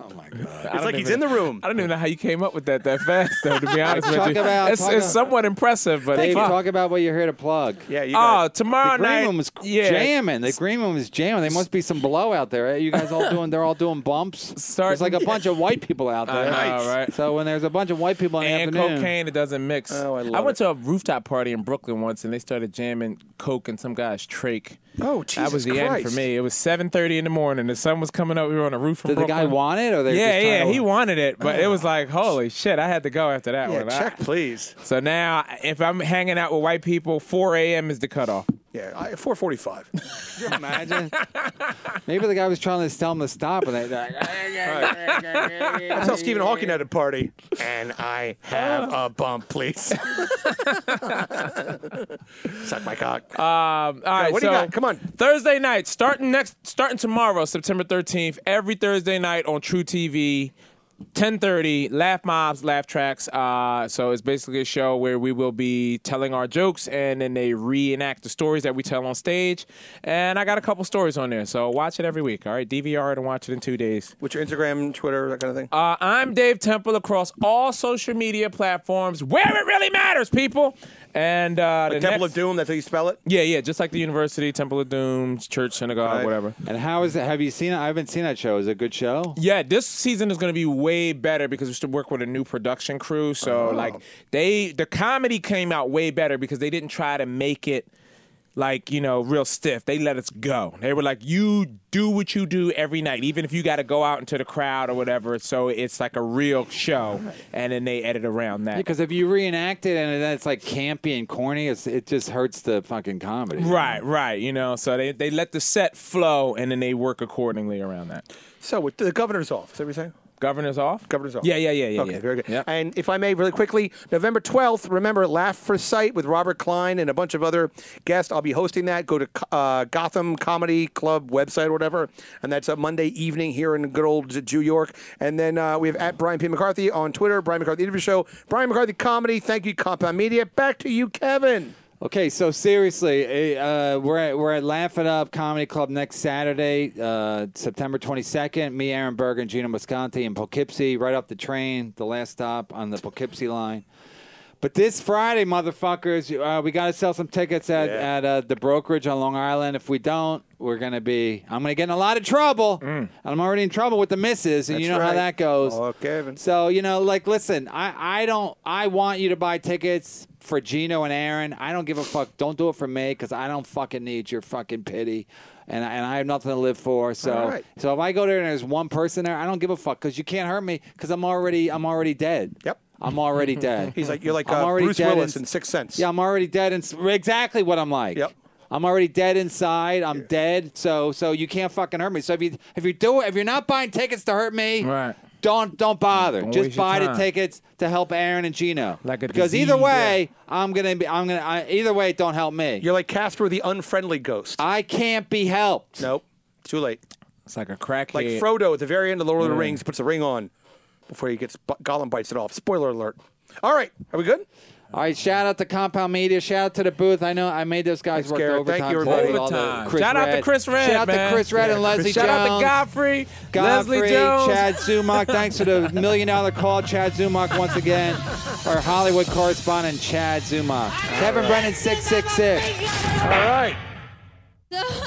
Oh my god! It's It's like he's in the room. I don't even know how you came up with that that fast, though. To be honest with Talk you, about- it's, talk it's about- somewhat impressive. But Dave, fuck. talk about what you're here to plug. Yeah, you Oh, got tomorrow The green night. room was yeah, jamming. The green room was jamming. There must be some blowout there. Eh? You guys all doing? They're all doing bumps. Start- There's like a bunch of white people out I there. know, right? So when there's a bunch of white people in the And afternoon, cocaine, it doesn't mix. Oh, I love went it. to a rooftop party in Brooklyn once, and they started jamming coke in some guy's trach. Oh, That was Jesus the end Christ. for me. It was seven thirty in the morning. The sun was coming up. We were on a roof from did the Brooklyn. guy want it, or they? Yeah, just yeah, trying to- he wanted it, but it was like, holy shit, I had to go after that Yeah, one. I- check please. so now, if I'm hanging out with white people, four a.m. is the cutoff. Yeah, I, four forty-five. Can you imagine? Maybe the guy was trying to tell him to stop, and they. That's how Stephen Hawking had a party. And I have a bump, please. Suck my cock. Um, all right, what do so you got? Come on. Thursday night, starting next, starting tomorrow, September thirteenth. Every Thursday night on True T V. ten thirty, Laugh Mobs, Laugh Tracks. Uh, so it's basically a show where we will be telling our jokes, and then they reenact the stories that we tell on stage. And I got a couple stories on there, so watch it every week. All right, D V R it and watch it in two days. What's your Instagram, Twitter, that kind of thing? Uh, I'm Dave Temple across all social media platforms, where it really matters, people. And uh, the Temple next- of Doom, that's how you spell it? Yeah, yeah, just like the university, Temple of Doom, church, synagogue, Right. whatever. And how is it? Have you seen it? I haven't seen that show. Is it a good show? Yeah, this season is going to be way better because we still work with a new production crew. So Oh. like they, the comedy came out way better because they didn't try to make it like, you know, real stiff. They let us go. They were like, you do what you do every night, even if you got to go out into the crowd or whatever. So it's like a real show, and then they edit around that. Because if you reenact it and then it's like campy and corny, it's, it just hurts the fucking comedy. Right, right. You know, so they, they let the set flow, and then they work accordingly around that. So, with the governor's off, is that what you're saying? Governor's off? Governor's off. Yeah, yeah, yeah, yeah. Okay, yeah. very good. Yep. And if I may, really quickly, November twelfth, remember Laugh for Sight with Robert Klein and a bunch of other guests. I'll be hosting that. Go to uh, Gotham Comedy Club website or whatever, and that's a Monday evening here in good old New York. And then uh, we have at Brian P. McCarthy on Twitter, Brian McCarthy Interview Show, Brian McCarthy Comedy. Thank you, Compound Media. Back to you, Kevin. Okay, so seriously, uh, we're at, we're at Laugh It Up Comedy Club next Saturday, uh, September twenty-second. Me, Aaron Berg, and Gino Moscanti in Poughkeepsie, right off the train, the last stop on the Poughkeepsie line. But this Friday, motherfuckers, uh, we got to sell some tickets at, Yeah. at uh, the brokerage on Long Island. If we don't, we're going to be, I'm going to get in a lot of trouble. And I'm already in trouble with the missus, and you know That's how right. that goes. Oh, Kevin. So, you know, like, listen, I, I don't, I want you to buy tickets for Gino and Aaron. I don't give a fuck. Don't do it for me because I don't fucking need your fucking pity. And I, and I have nothing to live for. So, All right. so if I go there and there's one person there, I don't give a fuck because you can't hurt me because I'm already, I'm already dead. Yep. I'm already dead. He's like, you're like I'm uh, already Bruce dead Willis in- in Sixth Sense. Yeah, I'm already dead. And exactly what I'm like. Yep. I'm already dead inside. I'm dead. So, so you can't fucking hurt me. So if you, if you do it, if you're not buying tickets to hurt me, Right. don't, don't bother. Don't Just waste your buy the time. tickets to help Aaron and Gino. Like a because disease, either way, I'm gonna be, I'm gonna, I, either way, it don't help me. You're like Casper the Unfriendly Ghost. I can't be helped. Nope. Too late. It's like a crackhead. Like Frodo at the very end of Lord of the Rings puts a ring on before he gets Gollum bites it off. Spoiler alert. All right, are we good? All right, shout out to Compound Media. Shout out to the booth. I know I made those guys Thanks, work Garrett. overtime. Thank you, today everybody. with all the Overtime. Chris Shout out to Red. Chris Red, Shout out man. to Chris Red and Yeah, Leslie Shout Jones. out to Godfrey, Godfrey, Leslie Jones. Chad Zumach. Thanks for the million dollar call, Chad Zumach, once again. Our Hollywood correspondent, Chad Zumach. Kevin Brennan, six six six. All right. The